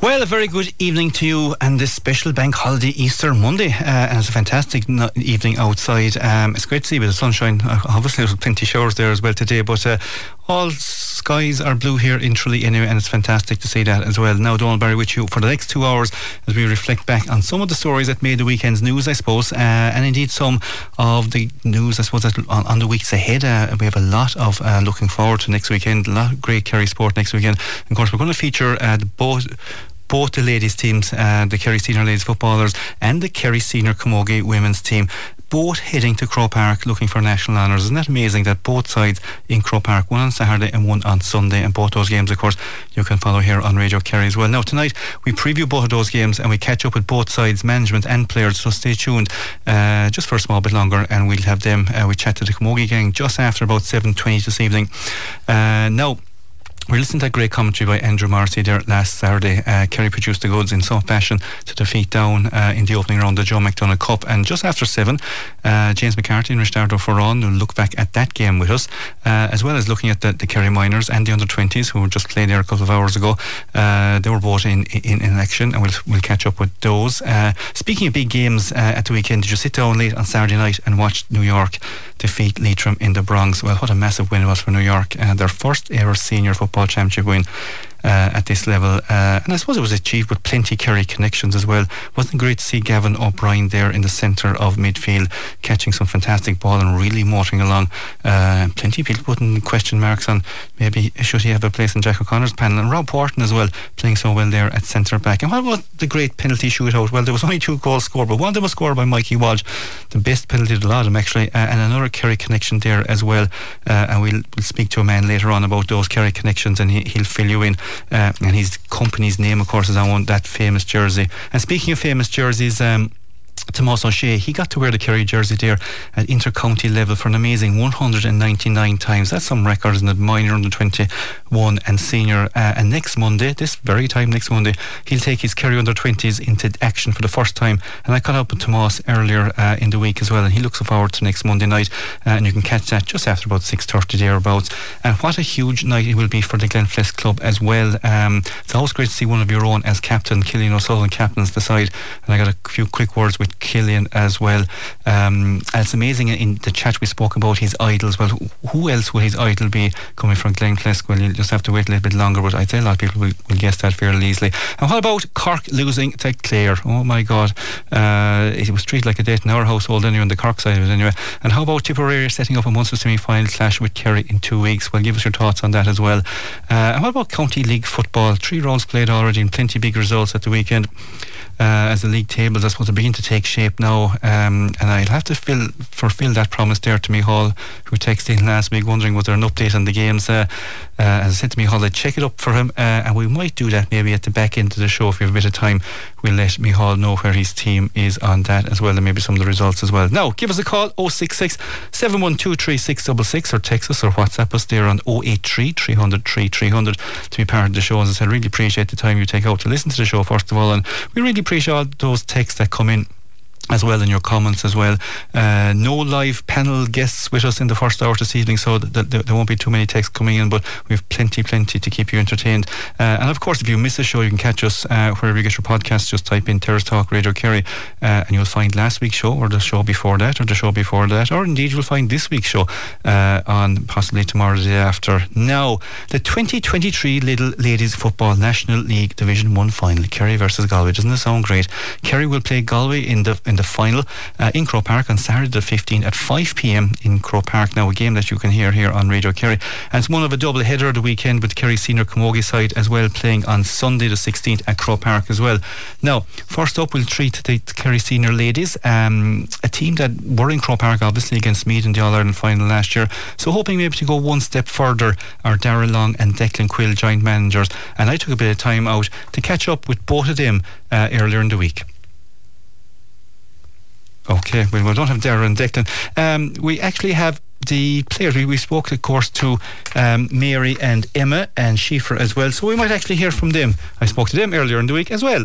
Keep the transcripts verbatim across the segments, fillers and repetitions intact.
Well, a very good evening to you and this special bank holiday Easter Monday. Uh, and it's a fantastic no- evening outside. Um, it's great to see a bit of sunshine. Uh, obviously, there's plenty of showers there as well today, but uh, all skies are blue here in Tralee anyway, and it's fantastic to see that as well. Now, Donald Barry with you for the next two hours as we reflect back on some of the stories that made the weekend's news, I suppose, uh, and indeed some of the news, I suppose, that on, on the weeks ahead. Uh, we have a lot of uh, looking forward to next weekend, a lot of great Kerry sport next weekend. And of course, we're going to feature uh, the both both the ladies teams, uh, the Kerry Senior Ladies Footballers and the Kerry Senior Camogie Women's team, both heading to Croke Park looking for national honours. Isn't that amazing that both sides in Croke Park, one on Saturday and one on Sunday, and both those games, of course, you can follow here on Radio Kerry as well. Now, tonight we preview both of those games and we catch up with both sides, management and players, so stay tuned uh, just for a small bit longer and we'll have them, uh, we chat to the Camogie gang just after about seven twenty this evening. Uh, now, we're listening to that great commentary by Andrew Morrissey there last Saturday. Uh, Kerry produced the goods in some fashion to defeat Down uh, in the opening round of the Joe McDonagh Cup. And just after seven, uh, James McCarthy and Richardo Foran will look back at that game with us, uh, as well as looking at the, the Kerry Minors and the under twenties who were just played there a couple of hours ago. Uh, they were both in, in, in action, and we'll, we'll catch up with those. Uh, speaking of big games uh, at the weekend, did you sit down late on Saturday night and watch New York defeat Leitrim in the Bronx? Well, what a massive win it was for New York. Uh, their first ever senior football championship win uh, at this level, uh, and I suppose it was achieved with plenty Kerry connections as well. Wasn't it great to see Gavin O'Brien there in the centre of midfield catching some fantastic ball and really motoring along? Uh, plenty of people putting question marks on maybe should he have a place in Jack O'Connor's panel, and Rob Wharton as well playing so well there at centre back. And what about the great penalty shootout? Well, there was only two goals scored, but one of them was scored by Mikey Walsh, the best penalty of the lot of them actually, uh, and another Kerry connection there as well. Uh, and we'll, we'll speak to a man later on about those Kerry connections, and he, he'll fill you in. Uh, and his company's name, of course, is on that famous jersey. And speaking of famous jerseys, um, Tomas O'Shea, he got to wear the Kerry jersey there at inter-county level for an amazing one hundred ninety-nine times. That's some record, isn't it? Minor, under twenty-one and senior. Uh, and next Monday, this very time next Monday, he'll take his Kerry under twenties into action for the first time. And I caught up with Tomas earlier uh, in the week as well, and he looks forward to next Monday night. Uh, and you can catch that just after about six thirty thereabouts. And what a huge night it will be for the Glenflesk Club as well. Um, it's always great to see one of your own as captain. Killian O'Sullivan captains the side, and I got a few quick words with Killian as well. Um, and it's amazing in the chat we spoke about his idols. Well, who else will his idol be coming from Glenflesk? Well, you'll just have to wait a little bit longer, but I'd say a lot of people will, will guess that fairly easily. And what about Cork losing to Clare? Oh my God, uh, it was treated like a date in our household anyway, on the Cork side of it anyway. And how about Tipperary setting up a Munster semi-final clash with Kerry in two weeks? Well, give us your thoughts on that as well. Uh, and what about County League football? Three rounds played already and plenty big results at the weekend. Uh, as the league tables are supposed to begin to take shape now, um, and I'll have to fill, fulfill that promise there to Micheál, who texted in last week wondering was there an update on the games. Uh, uh, as I said to Micheál, I'd check it up for him, uh, and we might do that maybe at the back end of the show if we have a bit of time. We'll let Micheál know where his team is on that as well, and maybe some of the results as well. Now, give us a call, oh six six, seven one two, three six six six, or text us or WhatsApp us there on oh eight three, three hundred, three three hundred to be part of the show. As I said, really appreciate the time you take out to listen to the show first of all, and we really appreciate all those texts that come in as well, in your comments as well. Uh, no live panel guests with us in the first hour this evening, so th- th- there won't be too many texts coming in, but we have plenty plenty to keep you entertained. Uh, and of course, if you miss a show, you can catch us uh, wherever you get your podcasts. Just type in Terrace Talk Radio Kerry, uh, and you'll find last week's show, or the show before that, or the show before that, or indeed you'll find this week's show uh, on possibly tomorrow or the day after. Now, the twenty twenty-three Little Ladies Football National League Division one final, Kerry versus Galway. Doesn't it sound great? Kerry will play Galway in the in the final uh, in Croke Park on Saturday the fifteenth at five p.m. in Croke Park. Now, a game that you can hear here on Radio Kerry, and it's one of a double header of the weekend with Kerry Senior Camogie side as well playing on Sunday the sixteenth at Croke Park as well. Now, first up we'll treat the Kerry Senior Ladies, um, a team that were in Croke Park obviously against Meath in the All-Ireland final last year, so hoping maybe to go one step further are Darragh Long and Declan Quill, joint managers, and I took a bit of time out to catch up with both of them uh, earlier in the week. Okay, well, we don't have Darragh and Declan. Um, we actually have the players. We, we spoke, of course, to um, Mary and Emma and Schiffer as well, so we might actually hear from them. I spoke to them earlier in the week as well.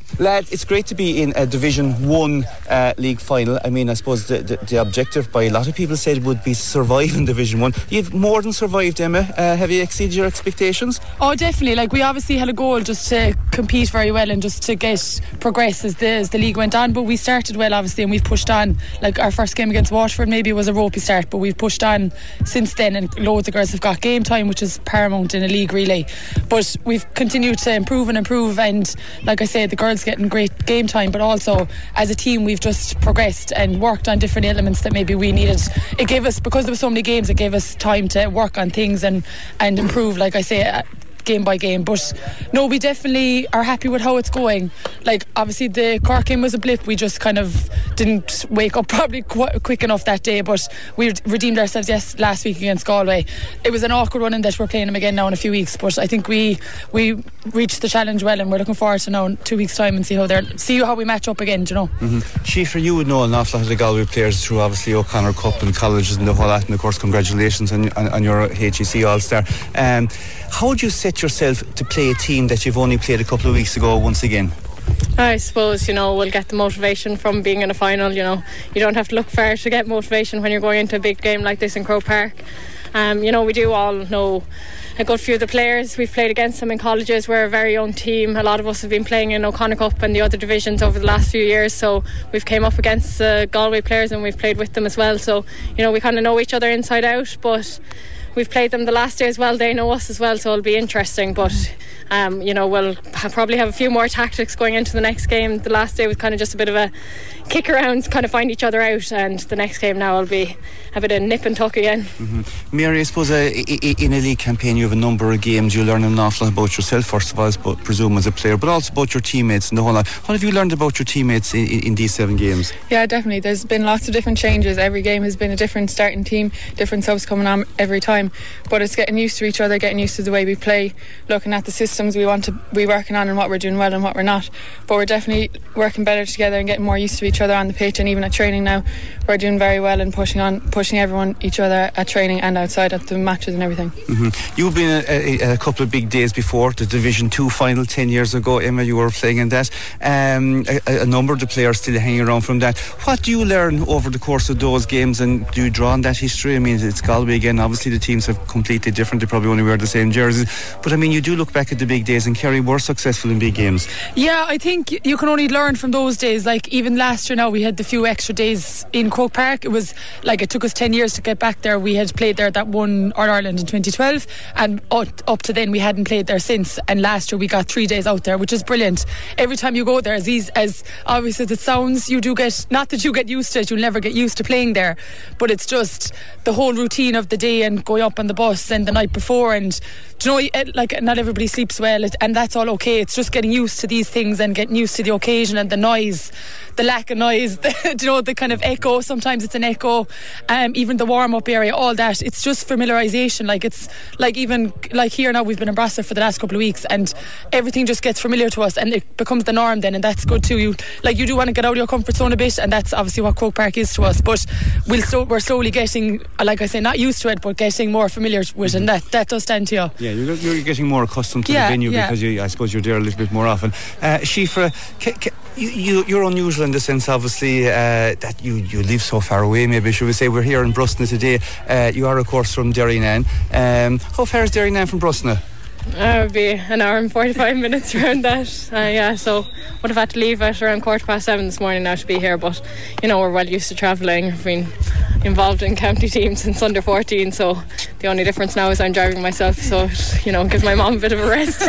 Lad, it's great to be in a Division one uh, league final. I mean, I suppose the, the, the objective by a lot of people said would be survive in Division one. You've more than survived, Emma. Uh, have you exceeded your expectations? Oh, definitely. Like, we obviously had a goal just to compete very well and just to get progress as the, as the league went on, but we started well, obviously, and we've pushed on. Like, our first game against Waterford maybe was a ropey start, but we've pushed on since then, and loads of girls have got game time, which is paramount in a league relay. But we've continued to improve and improve, and like I said, the girls getting great game time, but also as a team we've just progressed and worked on different elements that maybe we needed. It gave us, because there were so many games, it gave us time to work on things and, and improve, like I say, game by game. But no, we definitely are happy with how it's going. Like, obviously the Cork game was a blip. We just kind of didn't wake up probably qu- quick enough that day, but we redeemed ourselves yes last week against Galway. It was an awkward one in that we're playing them again now in a few weeks, but I think we we reached the challenge well, and we're looking forward to now in two weeks time and see how they're see how we match up again, do you know. Mm-hmm. Shifra, you would know an awful lot of the Galway players through obviously O'Connor Cup and colleges and the whole lot, and of course congratulations on, on, on your H E C All-Star. Um, how would you set yourself to play a team that you've only played a couple of weeks ago once again? I suppose, you know, we'll get the motivation from being in a final. You know, you don't have to look far to get motivation when you're going into a big game like this in Croke Park. Um, you know, we do all know a good few of the players. We've played against them in colleges. We're a very young team. A lot of us have been playing in O'Connor Cup and the other divisions over the last few years, so we've came up against uh, Galway players and we've played with them as well. So, you know, we kind of know each other inside out, but we've played them the last day as well. They know us as well, so it'll be interesting. But um, you know, we'll ha- probably have a few more tactics going into the next game. The last day was kind of just a bit of a kick around, kind of find each other out, and the next game now will be a bit of nip and tuck again. Mm-hmm. Mary, I suppose uh, in a league campaign you have a number of games. You learn an awful lot about yourself first of all, I presume, as a player, but also about your teammates and the whole lot. What have you learned about your teammates in, in, in these seven games? Yeah, definitely. There's been lots of different changes. Every game has been a different starting team, different subs coming on every time, but it's getting used to each other, getting used to the way we play, looking at the systems we want to be working on and what we're doing well and what we're not. But we're definitely working better together and getting more used to each other on the pitch, and even at training now we're doing very well and pushing on pushing everyone each other at training and outside at the matches and everything. Mm-hmm. You've been a, a, a couple of big days before the Division two final ten years ago, Emma. You were playing in that. Um, a, a number of the players still hanging around from that. What do you learn over the course of those games, and do you draw on that history? I mean, it's Galway again. Obviously the teams have completely different. They probably only wear the same jerseys, but I mean, you do look back at the big days, and Kerry were successful in big games. Yeah, I think you can only learn from those days. Like, even last year now we had the few extra days in Croke Park. It was like, it took us ten years to get back there. We had played there that one All Ireland in twenty twelve, and up to then we hadn't played there since, and last year we got three days out there, which is brilliant. Every time you go there, as easy, as obvious as it sounds, you do get, not that you get used to it, you'll never get used to playing there, but it's just the whole routine of the day and going up on the bus and the night before, and do you know, like, not everybody sleeps well, and that's all okay. It's just getting used to these things and getting used to the occasion and the noise, the lack of noise, the, you know, the kind of echo. Sometimes it's an echo, um, even the warm-up area, all that. It's just familiarisation. Like, it's like, even like here now, we've been in Brasser for the last couple of weeks, and everything just gets familiar to us, and it becomes the norm then, and that's good too. You like, you do want to get out of your comfort zone a bit, and that's obviously what Croke Park is to us. But we'll so, we're slowly getting, like I say, not used to it, but getting more familiar with it, and that that does stand to you. Yeah, you're, you're getting more accustomed to yeah, the venue, yeah. because you, I suppose you're there a little bit more often. Uh, Shifra, ca, ca, you, you, you're unusual in the sense, obviously, uh, that you, you live so far away, maybe, should we say. We're here in Brusna today. Uh, you are, of course, from Derrynane. Um, how far is Derrynane from Brusna? Uh, it would be an hour and forty-five minutes around that. Uh, yeah, so would have had to leave at around quarter past seven this morning now to be here, but you know, we're well used to travelling. I've been involved in county teams since under fourteen, so the only difference now is I'm driving myself, so it, you know, gives my mum a bit of a rest.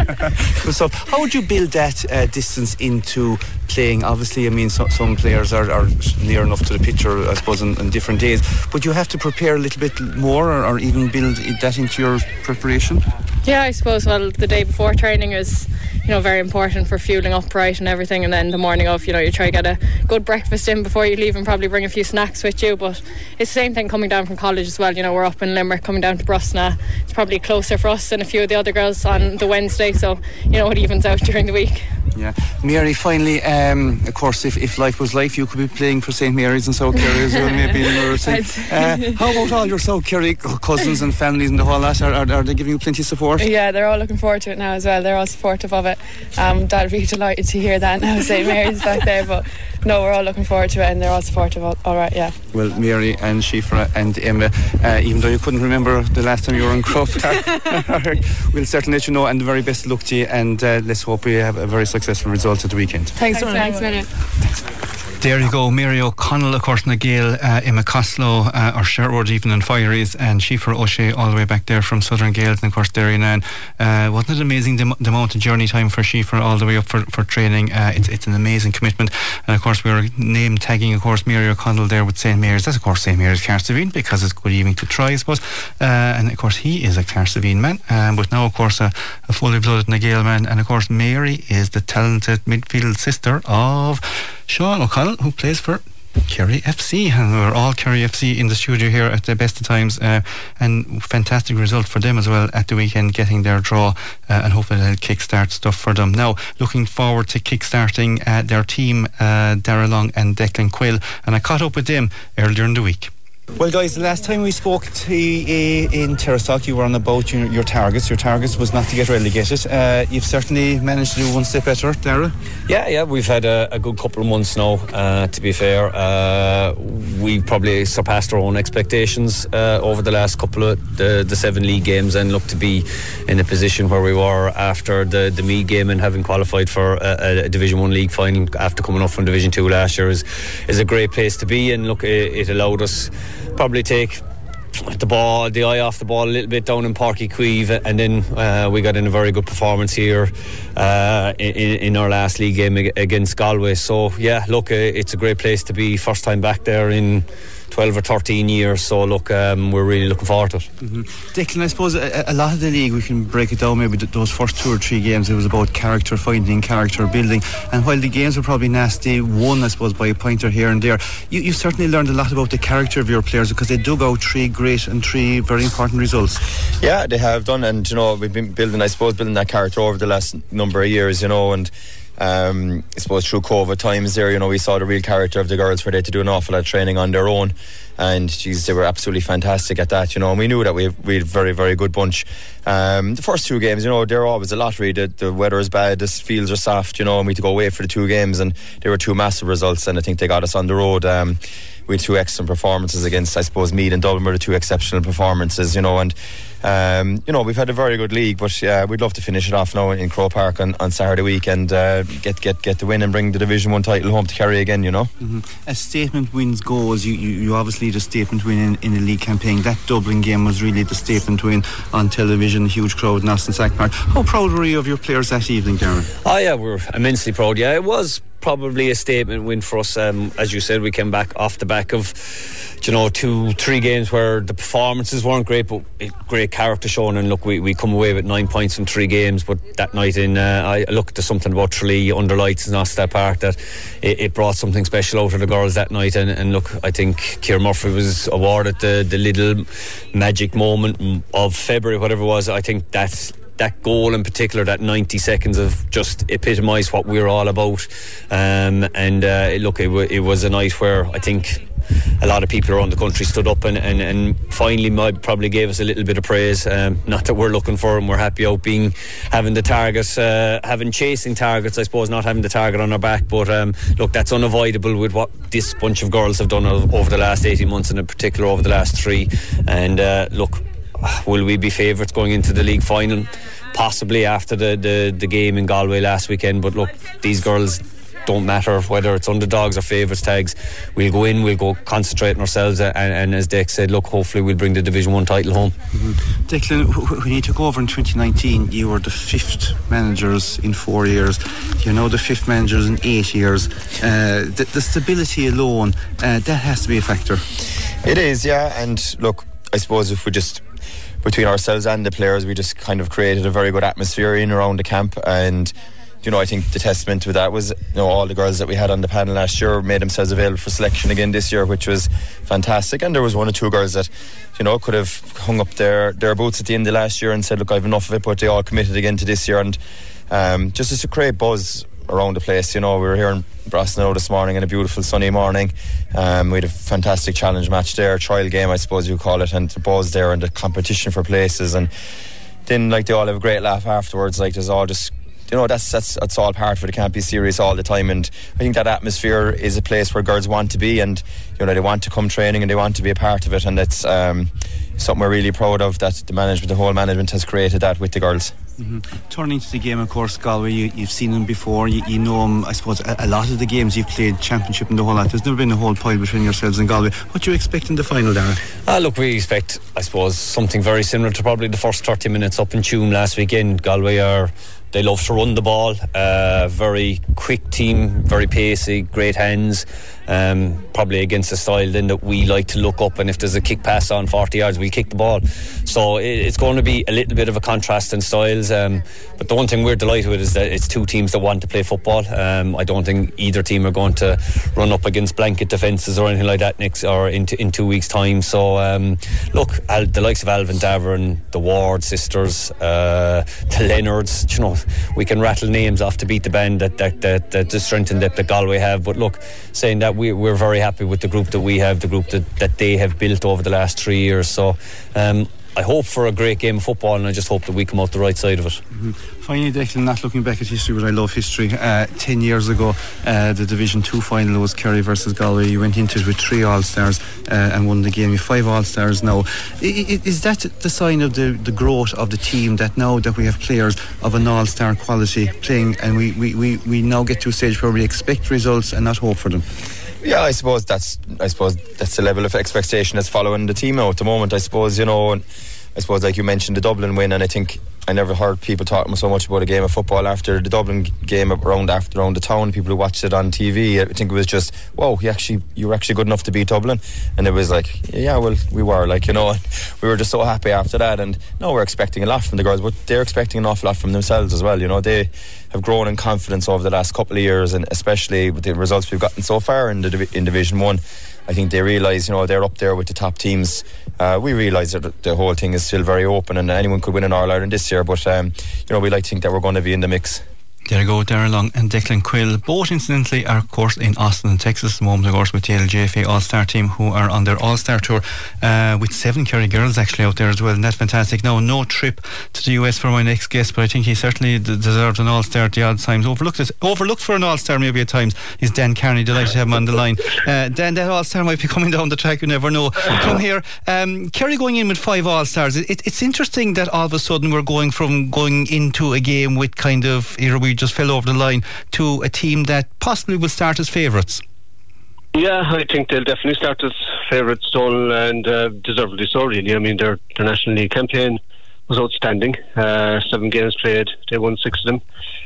Good stuff. How would you build that uh, distance into playing? Obviously, I mean, so, some players are, are near enough to the picture, I suppose, on, on different days, but you have to prepare a little bit more, or, or even build that into your preparation? Yeah, I suppose, well, the day before training is, you know, very important for fueling up right and everything, and then the morning of, you know, you try to get a good breakfast in before you leave and probably bring a few snacks with you. But it's the same thing coming down from college as well. You know, we're up in Limerick, coming down to Brusna. It's probably closer for us than a few of the other girls on the Wednesday, so, you know, it evens out during the week. Yeah. Mary, finally, um, of course, if, if life was life, you could be playing for Saint Mary's and South Kerry as well, maybe another thing. Uh, how about all your South Kerry cousins and families and the whole lot? Are, are, are they giving you plenty of support? Yeah, they're all looking forward to it now as well. They're all supportive of it. Um, Dad would be delighted to hear that now, Saint Mary's back there, but no, we're all looking forward to it and they're all supportive. All, all right, yeah. Well, Mary and Shifra and Emma, uh, even though you couldn't remember the last time you were in Croke Park, we'll certainly let you know, and the very best luck to you, and uh, let's hope we have a very successful result at the weekend. Thanks, Thanks, Thanks, Thanks There you go, Mary O'Connell, of course, na Gael, uh, Emma Costello, uh, or Sherwood even in Fireys, and Shifra O'Shea all the way back there from Southern Gaels, and of course Derry Nan. Uh, wasn't it amazing the, the amount of journey time for Shifra all the way up for, for training? Uh, it's, it's an amazing commitment, and of course we were name tagging, of course, Mary O'Connell there with Saint Mary's. That's of course Saint Mary's Carsavine, because it's good evening to try, I suppose. Uh, and of course he is a Carsavine man, um, but now of course a, a fully blooded na Gael man, and of course Mary is the talented midfield sister of Sean O'Connell, who plays for Kerry F C, and we're all Kerry F C in the studio here at the best of times, uh, and fantastic result for them as well at the weekend, getting their draw, uh, and hopefully it'll kickstart stuff for them. Now looking forward to kickstarting uh, their team, uh, Darragh Long and Declan Quill, and I caught up with them earlier in the week. Well guys, the last time we spoke to you in Terrastock, you were on about your, your targets. Your targets was not to get relegated. Uh, you've certainly managed to do one step better, Darragh. Yeah, yeah, we've had a, a good couple of months now, uh, to be fair. Uh, we've probably surpassed our own expectations uh, over the last couple of the, the seven league games, and look to be in a position where we were after the, the Meath game and having qualified for a, a Division one league final after coming up from Division two last year is, is a great place to be, and look, it, it allowed us probably take the ball, the eye off the ball a little bit down in Páirc Uí Chaoimh, and then uh, we got in a very good performance here uh, in, in our last league game against Galway. So yeah, look, it's a great place to be, first time back there in twelve or thirteen years, so look, um, we're really looking forward to it. Mm-hmm. Declan, I suppose a, a lot of the league, we can break it down, maybe those first two or three games, it was about character finding, character building, and while the games were probably nasty, won I suppose by a pointer here and there, you, you certainly learned a lot about the character of your players, because they dug out three great and three very important results. Yeah, they have done, and you know, we've been building, I suppose, building that character over the last number of years, you know, and Um, I suppose through COVID times there, you know, we saw the real character of the girls, where they had to do an awful lot of training on their own, and geez, they were absolutely fantastic at that, you know, and we knew that we, we had a very, very good bunch. Um, the first two games, you know, they're always a lottery. The, the weather is bad, the fields are soft, you know, and we had to go away for the two games, and they were two massive results, and I think they got us on the road. Um, we had two excellent performances against, I suppose, Meath and Dublin were the two exceptional performances, you know, and Um, you know, we've had a very good league, but yeah, we'd love to finish it off now in Croke Park on, on Saturday week, and uh, get, get get the win and bring the Division one title home to Kerry again, you know. Mm-hmm. As statement wins goes, you, you, you obviously had a statement win in, in a league campaign. That Dublin game was really the statement win on television, a huge crowd in Austin Sack Park. How proud were you of your players that evening, Darren? Oh yeah, we're immensely proud. Yeah, it was probably a statement win for us. Um, as you said, we came back off the back of, you know, two, three games where the performances weren't great, but it, great character shown. And look, we, we come away with nine points from three games. But that night in, uh, I looked at something about Tralee under lights in Austin Park that it, it brought something special out of the girls that night. And, and look, I think Ciara Murphy was awarded the, the little magic moment of February, whatever it was. I think that's that goal in particular, that ninety seconds of just epitomised what we're all about. Um, and uh, look, it, w- it was a night where I think a lot of people around the country stood up and, and, and finally might probably gave us a little bit of praise. Um, not that we're looking for them, we're happy out being having the targets, uh, having chasing targets, I suppose, not having the target on our back. But um, look, that's unavoidable with what this bunch of girls have done over the last eighteen months, and in particular over the last three. And uh, look, will we be favourites going into the league final? Possibly after the, the, the game in Galway last weekend. But look, these girls don't matter whether it's underdogs or favourites tags. We'll go in, we'll go concentrate on ourselves, and, and as Dick said, look, hopefully we'll bring the Division one title home. Mm-hmm. Declan, when you took over in twenty nineteen, you were the fifth managers in four years. You're now the fifth managers in eight years. Uh, the, the stability alone, uh, that has to be a factor. It is, yeah. And look, I suppose if we just, between ourselves and the players, we just kind of created a very good atmosphere in around the camp. And you know, I think the testament to that was, you know, all the girls that we had on the panel last year made themselves available for selection again this year, which was fantastic. And there was one or two girls that, you know, could have hung up their, their boots at the end of last year and said, look, I've enough of it, but they all committed again to this year. And um, just to create buzz around the place. You know, we were here in Brasenau this morning in a beautiful sunny morning. Um, we had a fantastic challenge match there, trial game I suppose you call it, and the buzz there and the competition for places, and then like they all have a great laugh afterwards. Like there's all just, you know, that's that's that's all part of it. It can't be serious all the time, and I think that atmosphere is a place where girls want to be, and you know they want to come training and they want to be a part of it, and it's um, something we're really proud of, that the management, the whole management has created that with the girls. Mm-hmm. Turning to the game, of course, Galway, you, you've seen them before, you, you know them. I suppose a, a lot of the games you've played, championship and the whole lot, there's never been a whole pile between yourselves and Galway. What do you expect in the final, Darren? Ah, look, we expect, I suppose, something very similar to probably the first thirty minutes up in Tuam last weekend. Galway are, they love to run the ball, uh, very quick team, very pacey, great hands, um, probably against a style then that we like to look up, and if there's a kick pass on forty yards we kick the ball, so it, it's going to be a little bit of a contrast in styles, um, but the one thing we're delighted with is that it's two teams that want to play football. um, I don't think either team are going to run up against blanket defences or anything like that next or in, t- in two weeks time. So um, look, Al, the likes of Alvin Davern, the Ward sisters, uh, the Leonards, you know, we can rattle names off to beat the band that that, that, that the strength and depth that Galway have. But look, saying that, we, we're very happy with the group that we have, the group that, that they have built over the last three years. So um, I hope for a great game of football, and I just hope that we come out the right side of it. Mm-hmm. Finally, Declan, not looking back at history, but I love history. Uh, ten years ago, uh, the Division two final was Kerry versus Galway. You went into it with three All-Stars uh, and won the game. You have five All-Stars now. I, I, is that the sign of the, the growth of the team, that now that we have players of an All-Star quality playing, and we, we, we, we now get to a stage where we expect results and not hope for them? Yeah, I suppose that's I suppose that's the level of expectation that's following the team now at the moment. I suppose, you know, and I suppose like you mentioned the Dublin win, and I think I never heard people talking so much about a game of football after the Dublin game around after around the town. People who watched it on T V, I think it was just, wow, he actually you were actually good enough to beat Dublin, and it was like, yeah, well, we were, like, you know, we were just so happy after that. And now we're expecting a lot from the girls, but they're expecting an awful lot from themselves as well. You know, they have grown in confidence over the last couple of years, and especially with the results we've gotten so far in the in Division One. I think they realise, you know, they're up there with the top teams. Uh, we realise that the whole thing is still very open, and anyone could win an All-Ireland this year, but um, you know, we like to think that we're going to be in the mix. There you go, Darragh Long and Declan Quill. Both incidentally are, of course, in Austin in Texas at the moment, of course, with the L J F A All-Star team, who are on their All-Star tour uh, with seven Kerry girls actually out there as well, and that's fantastic. Now, no trip to the U S for my next guest, but I think he certainly d- deserves an All-Star at the odd times. Overlooked it, overlooked for an All-Star maybe at times is Dan Carney. Delighted to have him on the line. Uh, Dan, that All-Star might be coming down the track, you never know. Come here. Um, Kerry going in with five All-Stars. It, it, it's interesting that all of a sudden we're going from going into a game with kind of, here we just fell over the line, to a team that possibly will start as favourites. Yeah, I think they'll definitely start as favourites, Donal, and uh, deservedly so, really. I mean, their, their National League campaign was outstanding. Uh, seven games played, they won six of them.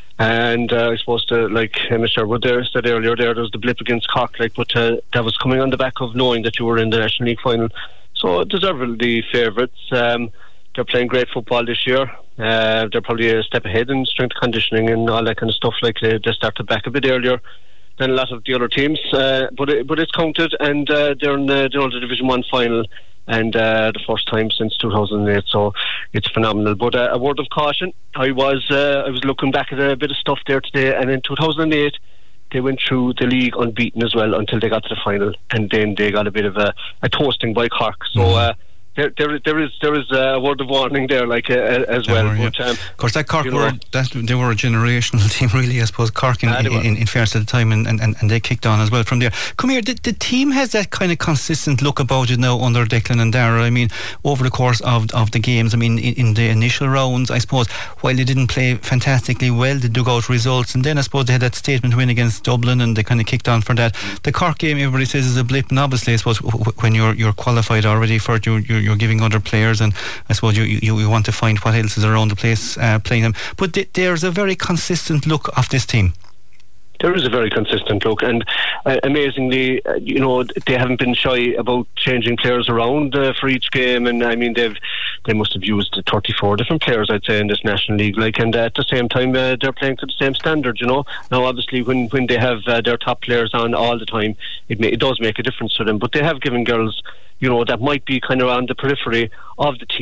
And uh, I suppose, the, like Emma Sherwood there said earlier, there, there was the blip against Cork, like, but uh, that was coming on the back of knowing that you were in the National League final. So deservedly favourites. Um, they're playing great football this year. Uh, they're probably a step ahead in strength conditioning and all that kind of stuff. Like they, they started back a bit earlier than a lot of the other teams, uh, but it, but it's counted, and uh, they're in the, they're in the Division One final, and uh, the first time since two thousand eight. So it's phenomenal. But uh, a word of caution: I was uh, I was looking back at a bit of stuff there today, and in two thousand eight they went through the league unbeaten as well until they got to the final, and then they got a bit of a, a toasting by Cork. So. Uh, There, there, there is, there is a word of warning there, like uh, as well. Were, yeah. But, um, of course, that Cork you were know, that they were a generational team, really. I suppose Cork, in, ah, in, in, in fairness at the time, and, and, and they kicked on as well from there. Come here, the, the team has that kind of consistent look about it now under Declan and Darragh. I mean, over the course of of the games, I mean, in, in the initial rounds, I suppose, while they didn't play fantastically well, they dug out results, and then I suppose they had that statement win against Dublin, and they kind of kicked on for that. The Cork game, everybody says, is a blip, and obviously, I suppose, when you're you're qualified already for it, you're, you're giving other players, and I suppose you, you, you want to find what else is around the place uh, playing them. But th- there's a very consistent look of this team. There is a very consistent look, and uh, amazingly, uh, you know, they haven't been shy about changing players around uh, for each game. And I mean, they've they must have used thirty-four different players, I'd say, in this National League. Like, and uh, at the same time, uh, they're playing to the same standard. You know, now obviously, when when they have uh, their top players on all the time, it may, it does make a difference to them. But they have given girls, you know, that might be kind of on the periphery of the team,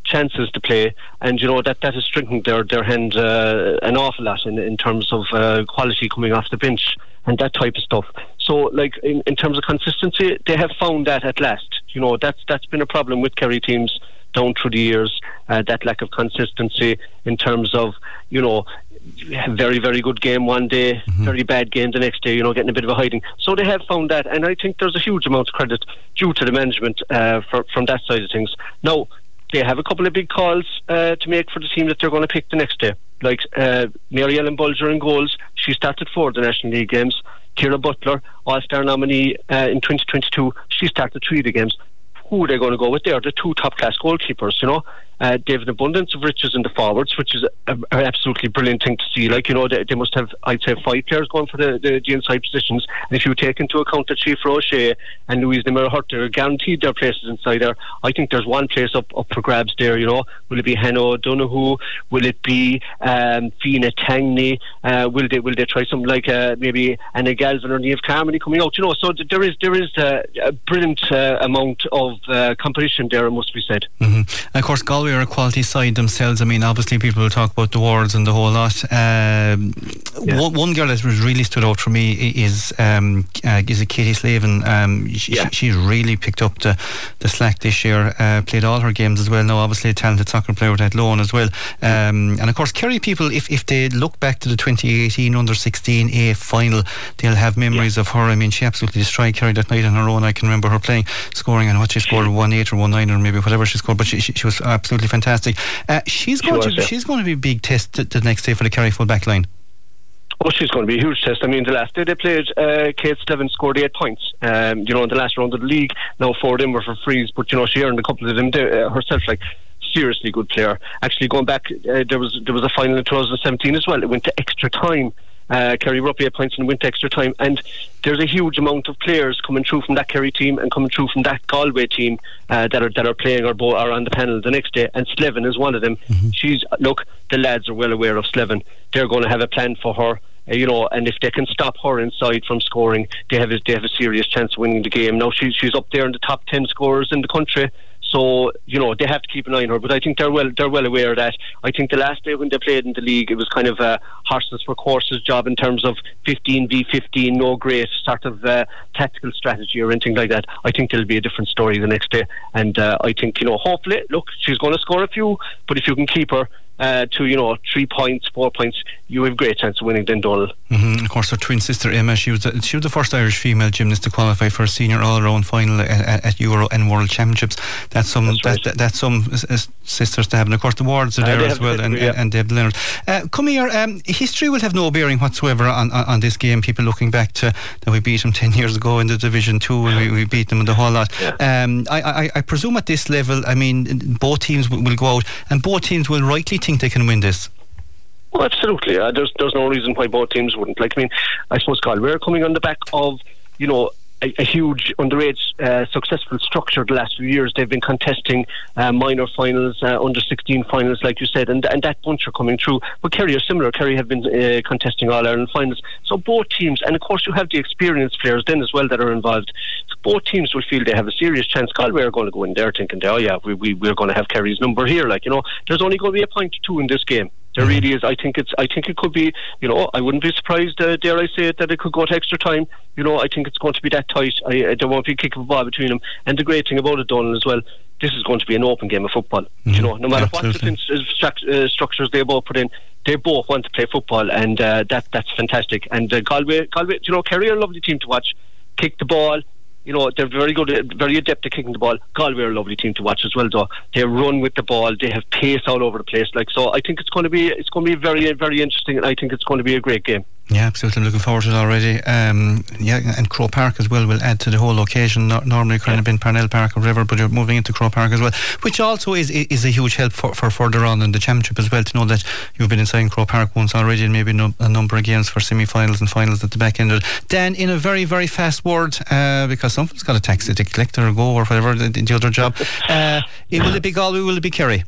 chances to play, and you know that that has strengthened their their hand uh, an awful lot in in terms of uh, quality coming off the bench and that type of stuff. So, like in, in terms of consistency, they have found that at last. You know, that's that's been a problem with Kerry teams down through the years. Uh, that lack of consistency in terms of, you know, very very good game one day, mm-hmm. very bad game the next day. You know, getting a bit of a hiding. So they have found that, and I think there's a huge amount of credit due to the management uh, for, from that side of things. Now, they have a couple of big calls uh, to make for the team that they're going to pick the next day. Like uh, Mary Ellen Bulger in goals. She started four of the National League games. Kira Butler, All-Star nominee uh, in twenty twenty-two. She started three of the games. Who are they going to go with? They are the two top-class goalkeepers, you know. Uh, they have an abundance of riches in the forwards, which is an absolutely brilliant thing to see. Like, you know, they, they must have, I'd say, five players going for the, the, the inside positions. And if you take into account that Chief Roche and Louise Nimmer-Hurt, they're guaranteed their places inside there. I think there's one place up, up for grabs there, you know. Will it be Hannah O'Donoghue? Will it be um, Fiona Tangney? Uh, will they will they try something like uh, maybe Anna Galvin or Niamh Carmody coming out? You know, so th- there is there is uh, a brilliant uh, amount of uh, competition there, it must be said. Mm-hmm. And of course, Galway are a quality side themselves. I mean, obviously people will talk about the wards and the whole lot. Um, yeah. one, one girl that really stood out for me is um, uh, is it Katie Slavin. Um, she, yeah. she, she really picked up the, the slack this year, uh, played all her games as well. Now obviously a talented soccer player with that loan as well. Um, and of course Kerry people, if, if they look back to the twenty eighteen under sixteen A final, they'll have memories yeah. of her. I mean, she absolutely destroyed Kerry that night on her own. I can remember her playing, scoring, and what she scored, one eight or one nine or maybe whatever she scored, but she, she, she was absolutely fantastic. Uh, she's going she was, to yeah. she's going to be a big test the, the next day for the Kerry full back line. Oh, she's going to be a huge test. I mean, the last day they played, uh, Kate Slevin scored eight points. Um, you know, in the last round of the league. Now four of them were for frees, but you know, she earned a couple of them uh, herself. Like, seriously good player. Actually, going back, uh, there was there was a final in twenty seventeen as well. It went to extra time. Uh, Kerry were up eight points and went to extra time, and there's a huge amount of players coming through from that Kerry team and coming through from that Galway team uh, that are that are playing or, bo- are on the panel the next day, and Slevin is one of them. Mm-hmm. She's look, the lads are well aware of Slevin. They're going to have a plan for her. Uh, you know, and if they can stop her inside from scoring, they have a, they have a serious chance of winning the game. Now she's she's up there in the top ten scorers in the country, so you know they have to keep an eye on her. But I think they're well they're well aware of that. I think the last day when they played in the league, it was kind of a horses for courses job in terms of fifteen v fifteen, no great sort of uh, tactical strategy or anything like that. I think there'll be a different story the next day, and uh, I think, you know, hopefully, look, she's going to score a few, but if you can keep her Uh, to, you know, three points, four points, you have a great chance of winning Dundonald. Mm-hmm. Of course, her twin sister Emma, she was the, she was the first Irish female gymnast to qualify for a senior all-round final at, at, at Euro and World Championships. That's some that's, right. that, that's some uh, sisters to have, and of course the Wards are there uh, as well, and, yeah. and, and Deb Leonard. Uh, come here, um, history will have no bearing whatsoever on, on, on this game. People looking back to that we beat them ten years ago in the Division Two, and we, we beat them in the whole lot. Yeah. Um, I, I, I presume at this level, I mean, both teams will, will go out, and both teams will rightly think they can win this. Oh, absolutely. Uh, there's there's no reason why both teams wouldn't. Like, I mean, I suppose, Galway are coming on the back of, you know, a, a huge underage uh, successful structure the last few years. They've been contesting uh, minor finals, uh, under sixteen finals, like you said, and and that bunch are coming through. But Kerry are similar. Kerry have been uh, contesting All Ireland finals. So both teams, and of course you have the experienced players then as well that are involved. So both teams will feel they have a serious chance. Galway are going to go in there thinking, oh yeah, we, we we're going to have Kerry's number here. Like, you know, there's only going to be a point or two in this game. There really is. I think it's. I think it could be. You know, I wouldn't be surprised. Uh, dare I say it, that it could go to extra time. You know, I think it's going to be that tight. I, I there won't be a kick of a ball between them. And the great thing about it, Donald, as well, this is going to be an open game of football. Mm-hmm. You know, no matter Absolutely. what different stru- uh, structures they both put in, they both want to play football, and uh, that that's fantastic. And uh, Galway, Galway, you know, Kerry are a lovely team to watch. Kick the ball. You know, they're very good, very adept at kicking the ball. Galway are a lovely team to watch as well, though. They run with the ball. They have pace all over the place. Like, so I think it's going to be, it's going to be very, very interesting, and I think it's going to be a great game. Yeah, absolutely. I'm looking forward to it already. Um, yeah, and Crow Park as well will add to the whole occasion. No, normally kind of been Parnell Park or River, but you're moving into Crow Park as well, which also is is a huge help for, for further on in the championship as well, to know that you've been inside Crow Park once already, and maybe no, a number of games for semi-finals and finals at the back end of it. Dan, in a very, very fast word, uh, because something's got a taxi to collect or go or whatever, the, the other job, uh, it, will it be Galway, will it be Kerry?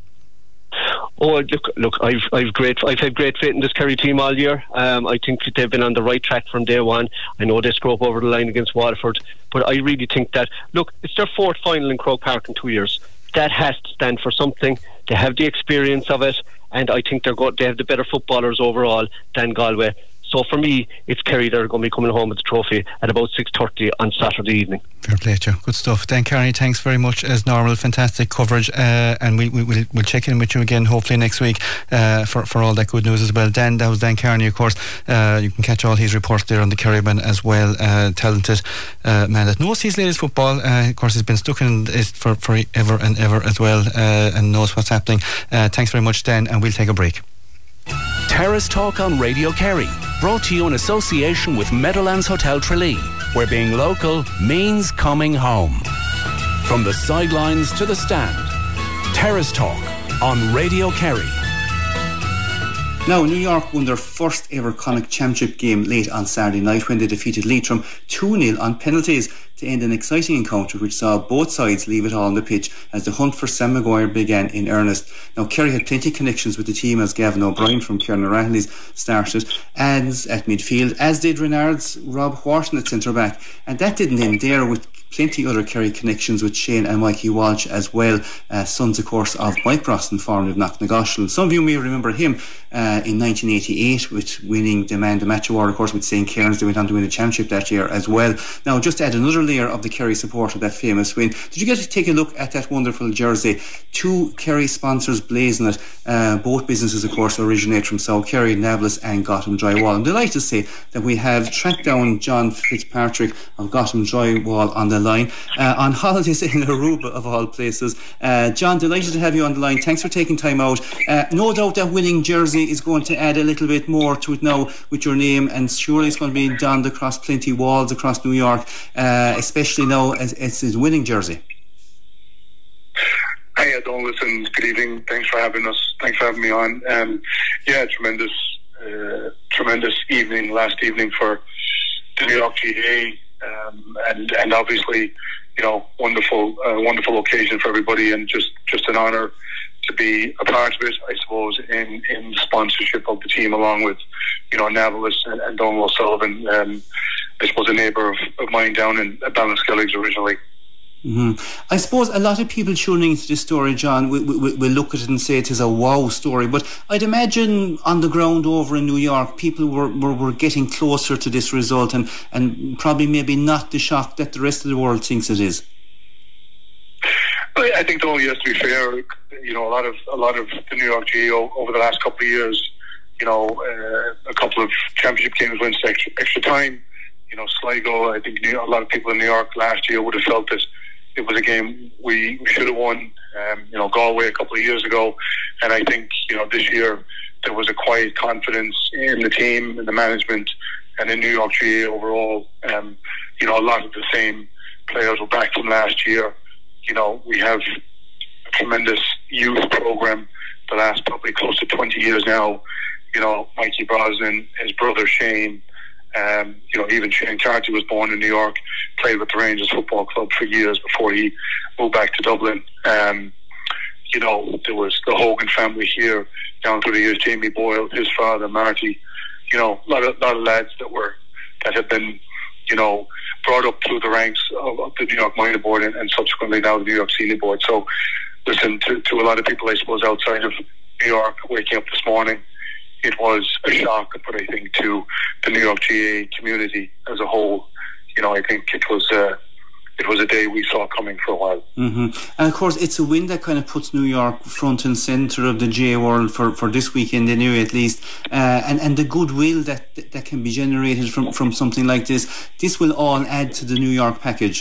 Oh, look! Look, I've I've great I've had great faith in this Kerry team all year. Um, I think they've been on the right track from day one. I know they screw up over the line against Waterford, but I really think that, look, it's their fourth final in Croke Park in two years. that has to stand for something. They have the experience of it, and I think they're go- they have the better footballers overall than Galway. So for me, it's Kerry that are going to be coming home with the trophy at about six thirty on Saturday evening. Fair play to you. Good stuff. Dan Carney, thanks very much as normal. Fantastic coverage, uh, and we, we, we'll, we'll check in with you again hopefully next week uh, for, for all that good news as well. Dan, that was Dan Carney, of course. Uh, you can catch all his reports there on the Kerryman as well. Uh, talented uh, man that knows his latest football. Uh, of course, he's been stuck in it for, for ever and ever as well, uh, and knows what's happening. Uh, thanks very much, Dan, and we'll take a break. Terrace Talk on Radio Kerry, brought to you in association with Meadowlands Hotel Tralee, where being local means coming home. From the sidelines to the stand, Terrace Talk on Radio Kerry. Now, New York won their first ever Connacht Championship game late on Saturday night when they defeated Leitrim two nil on penalties to end an exciting encounter which saw both sides leave it all on the pitch as the hunt for Sam Maguire began in earnest. Now, Kerry had plenty of connections with the team as Gavin O'Brien from Kieran O'Reilly's started and at midfield, as did Renard's Rob Wharton at centre-back. And that didn't end there, with plenty other Kerry connections with Shane and Mikey Walsh as well, uh, sons of course of Mike Brosnan, formerly of Knocknagoshel. Some of you may remember him uh, in nineteen eighty-eight with winning the Man the Match Award, of course, with Saint Cairns. They went on to win a championship that year as well. Now, just to add another layer of the Kerry support of that famous win, did you get to take a look at that wonderful jersey? Two Kerry sponsors blazing it. Uh, both businesses, of course, originate from South Kerry, Nablus and Gotham Drywall. I'm delighted to say that we have tracked down John Fitzpatrick of Gotham Drywall on the line, uh, on holidays in Aruba of all places. uh, John, delighted to have you on the line. Thanks for taking time out. Uh, no doubt that winning jersey is going to add a little bit more to it now with your name, and surely it's going to be donned across plenty walls across New York, uh, especially now as it's his winning jersey. Hey, Don, listen, good evening. Thanks for having us. Thanks for having me on. Um, yeah, tremendous, uh, tremendous evening last evening for the New York G A. Um, and and obviously, you know, wonderful, uh, wonderful occasion for everybody, and just, just an honour to be a part of it, I suppose, in, in the sponsorship of the team, along with, you know, Nablus and, and Donald O'Sullivan. Um, I suppose a neighbour of, of mine down in Ballinskilligs originally. Mm-hmm. I suppose a lot of people tuning into this story, John, will, will, will look at it and say it is a wow story, but I'd imagine on the ground over in New York people were, were, were getting closer to this result, and, and probably maybe not the shock that the rest of the world thinks it is. I think, though, yes, to be fair, you know, a lot of a lot of the New York G A O over the last couple of years, you know, uh, a couple of championship games went to extra, extra time. You know, Sligo, I think New, a lot of people in New York last year would have felt that it was a game we, we should have won. Um, you know, Galway a couple of years ago, and I think, you know, this year there was a quiet confidence in the team, in the management, and in New York G A overall. Um, you know, a lot of the same players were back from last year. You know, we have a tremendous youth program the last probably close to twenty years now. You know, Mikey Brosnan, his brother Shane, um, you know, even Shane Carty was born in New York, played with the Rangers Football Club for years before he moved back to Dublin. Um, you know, there was the Hogan family here down through the years, Jamie Boyle, his father, Marty. You know, a lot of, lot of lads that were, that have been, you know, brought up through the ranks of, of the New York Minor Board and, and subsequently now the New York Senior Board. So, listen, to, to a lot of people, I suppose, outside of New York, waking up this morning, it was a shock, but I think to the New York G A community as a whole, you know, I think it was uh, it was a day we saw coming for a while. Mm-hmm. And of course, it's a win that kind of puts New York front and centre of the G A world for, for this weekend anyway, at least, uh, and and the goodwill that that can be generated from, from something like this. This will all add to the New York package.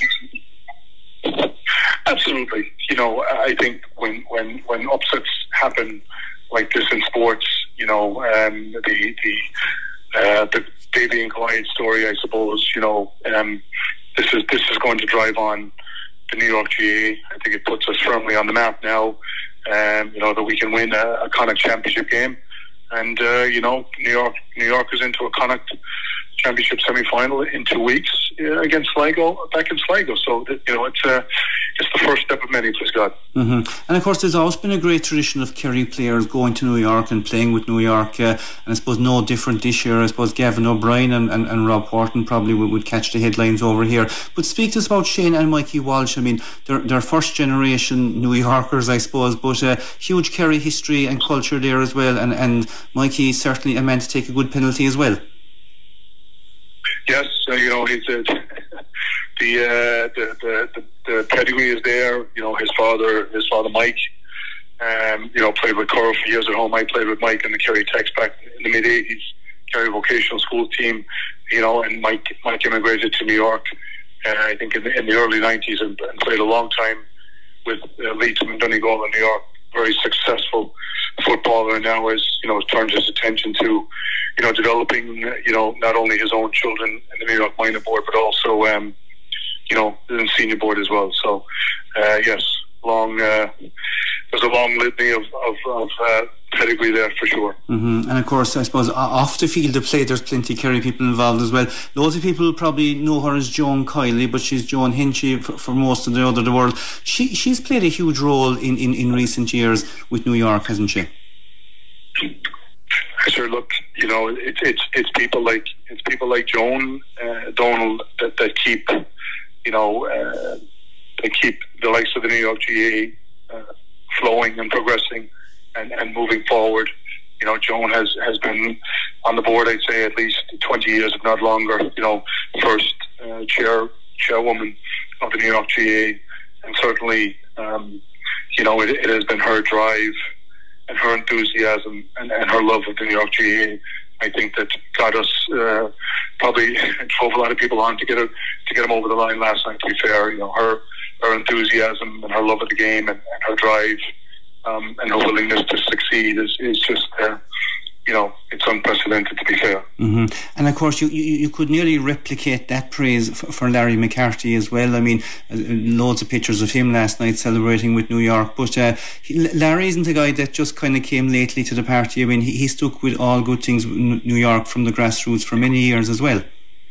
Absolutely. You know, I think when when when upsets happen like this in sports, you know, um, the the uh, the Davy and Goliath story, I suppose, you know, um, this is this is going to drive on the New York G A. I think it puts us firmly on the map now. Um, you know, that we can win a, a Connacht Championship game, and uh, you know, New York New York is into a Connacht championship semi-final in two weeks uh, against Sligo, back in Sligo. So you know, it's uh, it's the first step of many, please God. Mm-hmm. And of course, there's always been a great tradition of Kerry players going to New York and playing with New York. Uh, and I suppose no different this year. I suppose Gavin O'Brien and, and, and Rob Horton probably would, would catch the headlines over here. But speak to us about Shane and Mikey Walsh. I mean, they're, they're first generation New Yorkers, I suppose, but uh, huge Kerry history and culture there as well. And, and Mikey is certainly a man to take a good penalty as well. Yes, uh, you know, he's a, the, uh, the the the the pedigree is there. You know, his father, his father Mike, um, you know, played with Cork for years at home. I played with Mike in the Kerry Tex back in the mid eighties, Kerry vocational school team. You know, and Mike Mike immigrated to New York, uh, I think in the, in the early nineties, and, and played a long time with uh, Leeds and Donegal in New York. Very successful footballer, and now has you know turned his attention to you know developing you know not only his own children in the New York minor board, but also um, you know the senior board as well. So uh, yes, long uh, there's a long litany of of, of uh, pedigree there for sure. Mm-hmm. And of course, I suppose off the field of play, there's plenty of Kerry people involved as well. Loads of people probably know her as Joan Kiley, but she's Joan Henchy for, for most of the other the world. She she's played a huge role in, in, in recent years with New York, hasn't she? Sure. Look, you know, it's it's it's people like it's people like Joan uh, Donald that, that keep you know uh, that keep the likes of the New York G A uh, flowing and progressing. And, and moving forward, you know, Joan has, has been on the board, I'd say, at least twenty years, if not longer. You know, first uh, chair chairwoman of the New York G A, and certainly, um, you know, it, it has been her drive and her enthusiasm and, and her love of the New York G A. I think that got us uh, probably drove a lot of people on to get her, to get them over the line last night. To be fair, you know, her her enthusiasm and her love of the game and, and her drive. Um, and her willingness to succeed is, is just, uh, you know, it's unprecedented, to be fair. Mm-hmm. And of course, you, you you could nearly replicate that praise for, for Larry McCarthy as well. I mean, uh, loads of pictures of him last night celebrating with New York. But uh, he, Larry isn't a guy that just kind of came lately to the party. I mean, he, he stuck with all good things with New York from the grassroots for many years as well.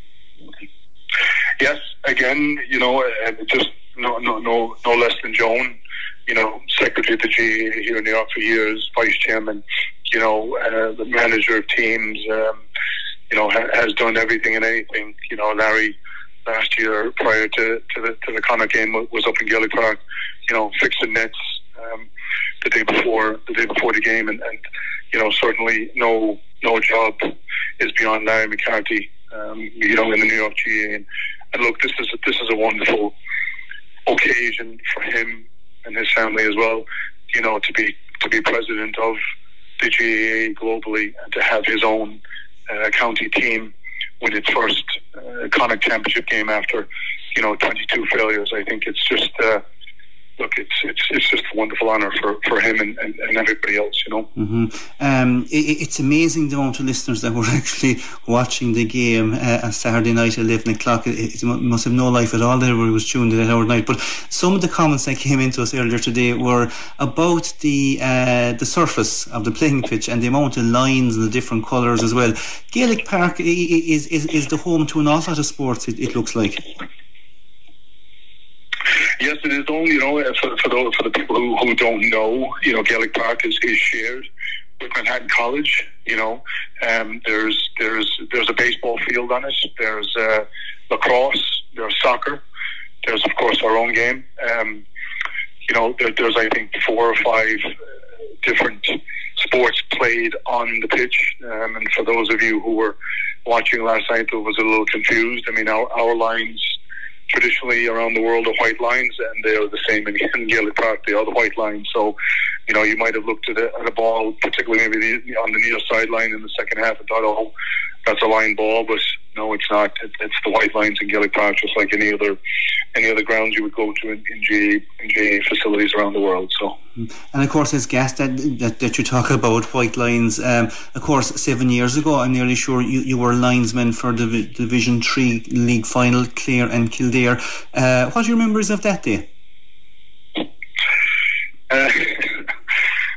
Yes, again, you know, uh, just no, no, no, no less than Joan. You know, secretary of the G A here in New York for years, vice chairman, you know, uh, the manager of teams, um, you know, ha- has done everything and anything. You know, Larry last year prior to, to the to the Connacht game was up in Gaelic Park, you know, fixing nets um, the day before the day before the game, and, and you know, certainly no no job is beyond Larry McCarthy, um, you know, in the New York G A. And, and look, this is a, this is a wonderful occasion for him and his family as well, you know, to be to be president of the G A A globally and to have his own uh, county team win its first uh, Connacht championship game after, you know, twenty-two failures. I think it's just uh, look, it's it's it's just a wonderful honour for, for him and, and, and everybody else, you know. Mm-hmm. Um, it, it's amazing the amount of listeners that were actually watching the game uh, Saturday night at eleven o'clock. It, it must have no life at all there where it was tuned in at our night. But some of the comments that came into us earlier today were about the uh, the surface of the playing pitch and the amount of lines and the different colours as well. Gaelic Park is is, is the home to an awful lot of sports, it, it looks like. Yes, it is. Only, you know, for, for, the, for the people who, who don't know, you know, Gaelic Park is, is shared with Manhattan College. You know, um, there's there's there's a baseball field on it. There's uh, lacrosse. There's soccer. There's of course our own game. Um, you know, there, there's I think four or five different sports played on the pitch. Um, and for those of you who were watching last night, who was a little confused, I mean, our, our lines. Traditionally around the world are white lines, and they are the same in, in Gaelic Park. They are the white lines. So, you know, you might have looked at a, at a ball, particularly maybe the, on the near sideline in the second half, and thought, "Oh, that's a line ball," but no, it's not. It, it's the white lines in Gaelic Park, just like any other any other grounds you would go to in, in G A in G A facilities around the world. So, and of course, it's gas that, that that you talk about white lines. Um, of course, seven years ago, I'm nearly sure you, you were linesman for the Division Three League final, Clare and Kildare. Uh, what are your memories of that day? Uh, it was a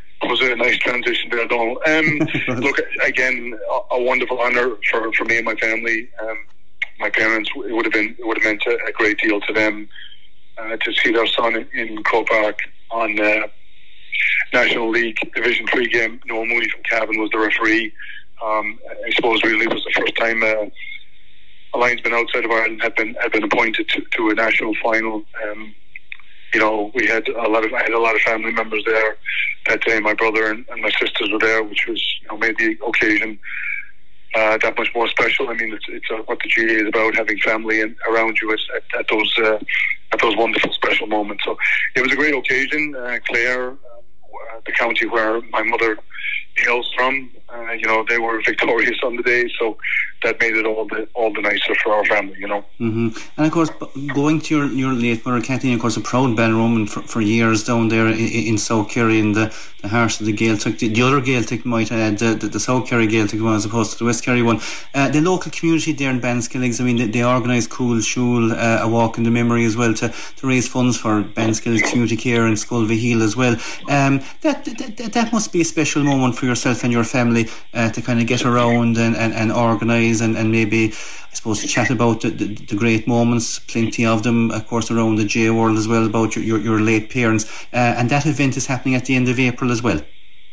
a nice transition there, Donald. Um, look, again, a, a wonderful honour for, for me and my family. Um, my parents, it would have been it would have meant a, a great deal to them uh, to see their son in, in Croke Park on uh, National League Division Three game. Noel Mooney from Cavan was the referee. Um, I suppose really it was the first time uh, a linesman outside of Ireland had been had been appointed to, to a national final. Um, you know, we had a lot of I had a lot of family members there that day. My brother and, and my sisters were there, which was, you know, made the occasion uh, that much more special. I mean, it's, it's uh, what the G A A is about, having family and around you at, at those uh, at those wonderful special moments. So it was a great occasion. Uh, Clare, uh, the county where my mother hails from, uh, you know, they were victorious on the day, so that made it all the all the nicer for our family, you know. Mm-hmm. And of course, going to your, your late mother, Kathleen, of course, a proud Ballyroman for, for years down there in, in South Kerry, in the, the heart of the Gaeltacht. The, the other Gaeltacht might add, uh, the, the South Kerry Gaeltacht one as opposed to the West Kerry one. Uh, the local community there in Banskilligs, I mean, they, they organise Cool Shul, uh, a walk in the memory as well, to, to raise funds for Banskilligs Community Care and Sculvey as well. Um, that, that that must be a special moment for yourself and your family uh, to kind of get around and, and, and organise and, and maybe, I suppose, chat about the, the, the great moments, plenty of them, of course, around the J world as well, about your, your, your late parents. Uh, and that event is happening at the end of April as well.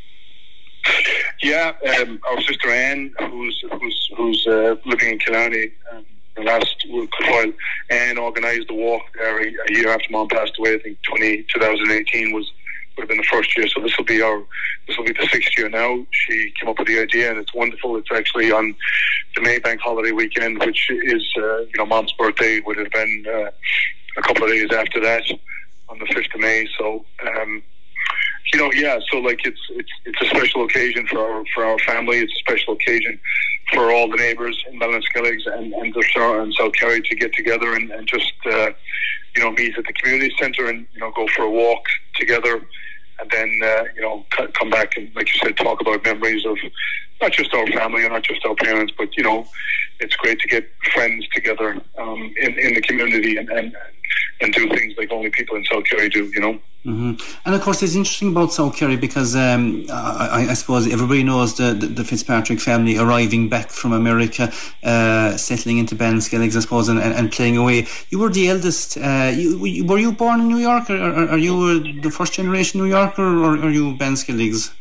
Yeah, um, our sister Anne, who's who's who's uh, living in Killarney, um, the last while, Anne organised the walk there a, a year after Mom passed away. I think twenty eighteen was would have been the first year, so this will be our this will be the sixth year now. She came up with the idea, and it's wonderful. It's actually on the May Bank holiday weekend, which is uh, you know, Mom's birthday would have been uh, a couple of days after that, on the fifth of May. So um, you know, yeah. So like it's it's it's a special occasion for our for our family. It's a special occasion for all the neighbours in Ballinskilligs and and, the, and South Kerry to get together and, and just uh, you know, meet at the community centre and, you know, go for a walk together. And then, uh, you know, c- come back and, like you said, talk about memories of not just our family and not just our parents, but, you know, it's great to get friends together um, in, in the community and, and and do things like only people in South Kerry do, you know. Mm-hmm. And of course, it's interesting about South Kerry because um, I, I suppose everybody knows the, the, the Fitzpatrick family arriving back from America, uh, settling into Ballinskilligs, I suppose, and, and, and playing away. You were the eldest. Uh, you, were you born in New York, or, or are you the first generation New Yorker, or are you Ballinskilligs?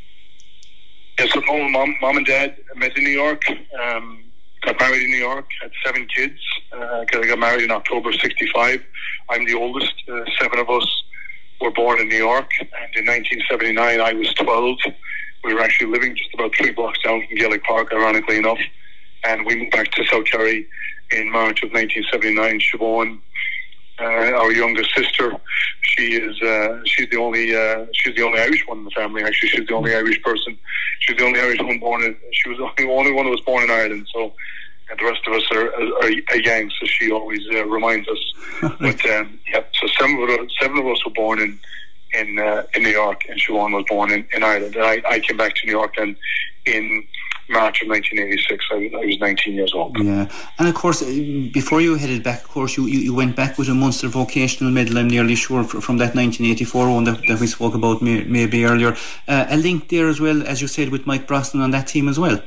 Yeah, so no, mom, mom and dad met in New York. Um, got married in New York, had seven kids. Uh, I got married in October sixty-five. I'm the oldest. Uh, seven of us were born in New York, and in nineteen seventy-nine I was twelve. We were actually living just about three blocks down from Gaelic Park, ironically enough, and we moved back to South Kerry in March of nineteen seventy-nine. Siobhan, uh, our youngest sister, she is uh, she's the only uh, she's the only Irish one in the family. Actually, she's the only Irish person. She's the only Irish one born in. She was the only one who was born in Ireland. So. And the rest of us are, are, are Yanks, so she always uh, reminds us. But um, yeah, so seven of us, seven of us were born in in uh, in New York, and Siobhan was born in, in Ireland. And I, I came back to New York then in March of nineteen eighty-six. I, I was nineteen years old. Yeah, and of course, before you headed back, of course, you, you, you went back with a Munster vocational medal. I'm nearly sure from that nineteen eighty-four one that, that we spoke about may, maybe earlier. Uh, a link there as well, as you said, with Mike Brosnan on that team as well.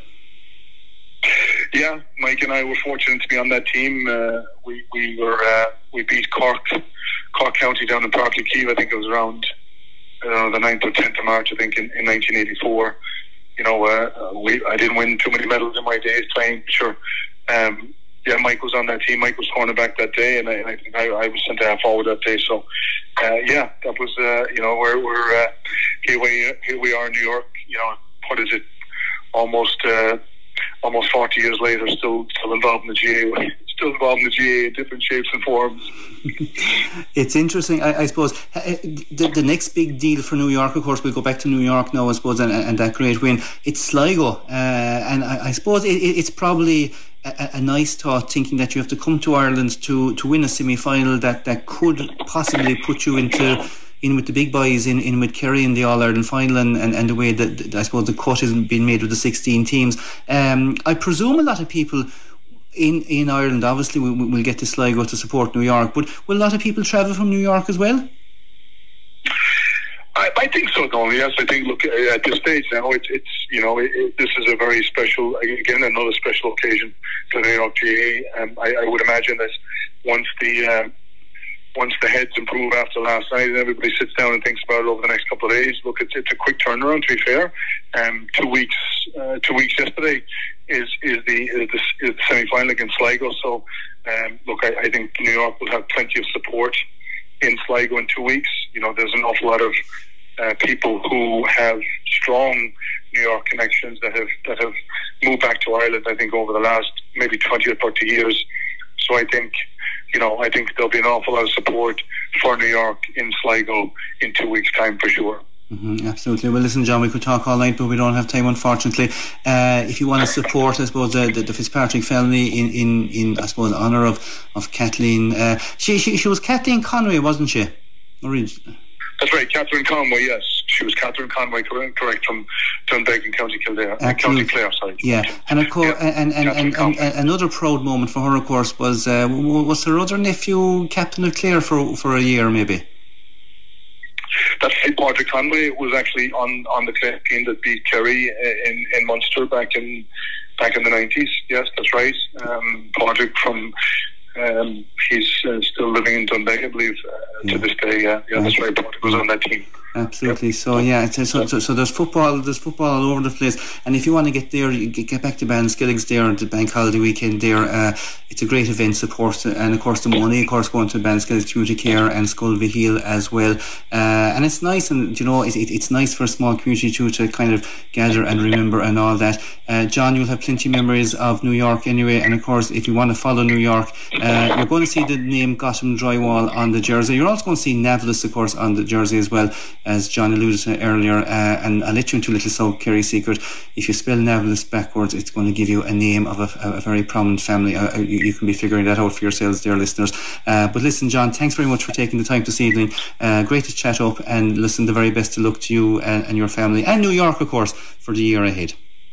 Yeah, Mike and I were fortunate to be on that team. Uh, we we were uh, we beat Cork, Cork County down in Park Lakeeve. I think it was around I don't know, the ninth or tenth of March. I think in, in nineteen eighty-four. You know, uh, we I didn't win too many medals in my days playing. Sure, um, yeah, Mike was on that team. Mike was cornerback that day, and I, and I think I, I was centre half forward that day. So, uh, yeah, that was uh, you know we're we're uh, here we here we are in New York. You know, what is it? Almost. Uh, Almost forty years later, still still involved in the G A A, still involved in the G A A in different shapes and forms. It's interesting, I, I suppose. The, the next big deal for New York, of course, we'll go back to New York now, I suppose, and, and that great win. It's Sligo, uh, and I, I suppose it, it's probably a, a nice thought, thinking that you have to come to Ireland to, to win a semi-final that, that could possibly put you into. in with the big boys, in, in with Kerry in the All-Ireland final, and, and, and the way that, that I suppose the cut has been made with the sixteen teams. Um, I presume a lot of people in, in Ireland, obviously we, we'll get to Sligo to support New York, but will a lot of people travel from New York as well? I, I think so, Donald. Yes, I think. Look, at this stage now, it's it's you know it, it, this is a very special, again, another special occasion for the New York G A A. Um, I, I would imagine that once the uh, once the heads improve after last night, and everybody sits down and thinks about it over the next couple of days. Look, it's it's a quick turnaround. To be fair, um, two weeks uh, two weeks yesterday is is the is the, is the semi final against Sligo. So, um, look, I, I think New York will have plenty of support in Sligo in two weeks. You know, there's an awful lot of uh, people who have strong New York connections that have that have moved back to Ireland, I think, over the last maybe twenty or thirty years. So I think, you know, I think there'll be an awful lot of support for New York in Sligo in two weeks' time for sure. Mm-hmm, absolutely. Well, listen, John, we could talk all night, but we don't have time, unfortunately. Uh, if you want to support, I suppose, the, the, the Fitzpatrick family in, in, in, I suppose, honour of, of Kathleen. Uh, she, she she was Kathleen Conway, wasn't she? Originally. That's right, Catherine Conway, yes. She was Catherine Conway, correct, correct from Dundalk, County Kildare. Uh, County Clare, sorry. Yeah, and of course, yeah. and, and, and, and, and another proud moment for her, of course, was uh, was her other nephew Captain of Clare for, for a year, maybe? That's right, Patrick Conway was actually on, on the Clare team that beat Kerry in, in Munster back in back in the nineties. Yes, that's right. Um, Patrick from... Um, he's uh, still living in Dundee, I believe, uh, yeah. to this day. Yeah, yeah, that's right. Patrick was on that team. Absolutely. Yep. So yeah, it's, so, so so there's football, there's football all over the place. And if you want to get there, you get back to Ballinskillings there on the bank holiday weekend there. Uh, it's a great event, support, and of course the money, of course, going to Ballinskillings Community Care and Sculvey Hill as well. Uh, and it's nice, and you know, it, it, it's nice for a small community too to kind of gather and remember and all that. Uh, John, you'll have plenty of memories of New York anyway. And of course, if you want to follow New York, uh, you're going to see the name Gotham Drywall on the jersey. You're also going to see Navilis, of course, on the jersey as well, as John alluded to earlier, uh, and I'll let you into a little South Kerry secret. If you spell Navilis backwards, it's going to give you a name of a, a very prominent family. Uh, you, you can be figuring that out for yourselves, dear listeners. Uh, but listen, John, thanks very much for taking the time this evening. Uh, great to chat up, and listen, the very best to look to you and, and your family, and New York, of course, for the year ahead.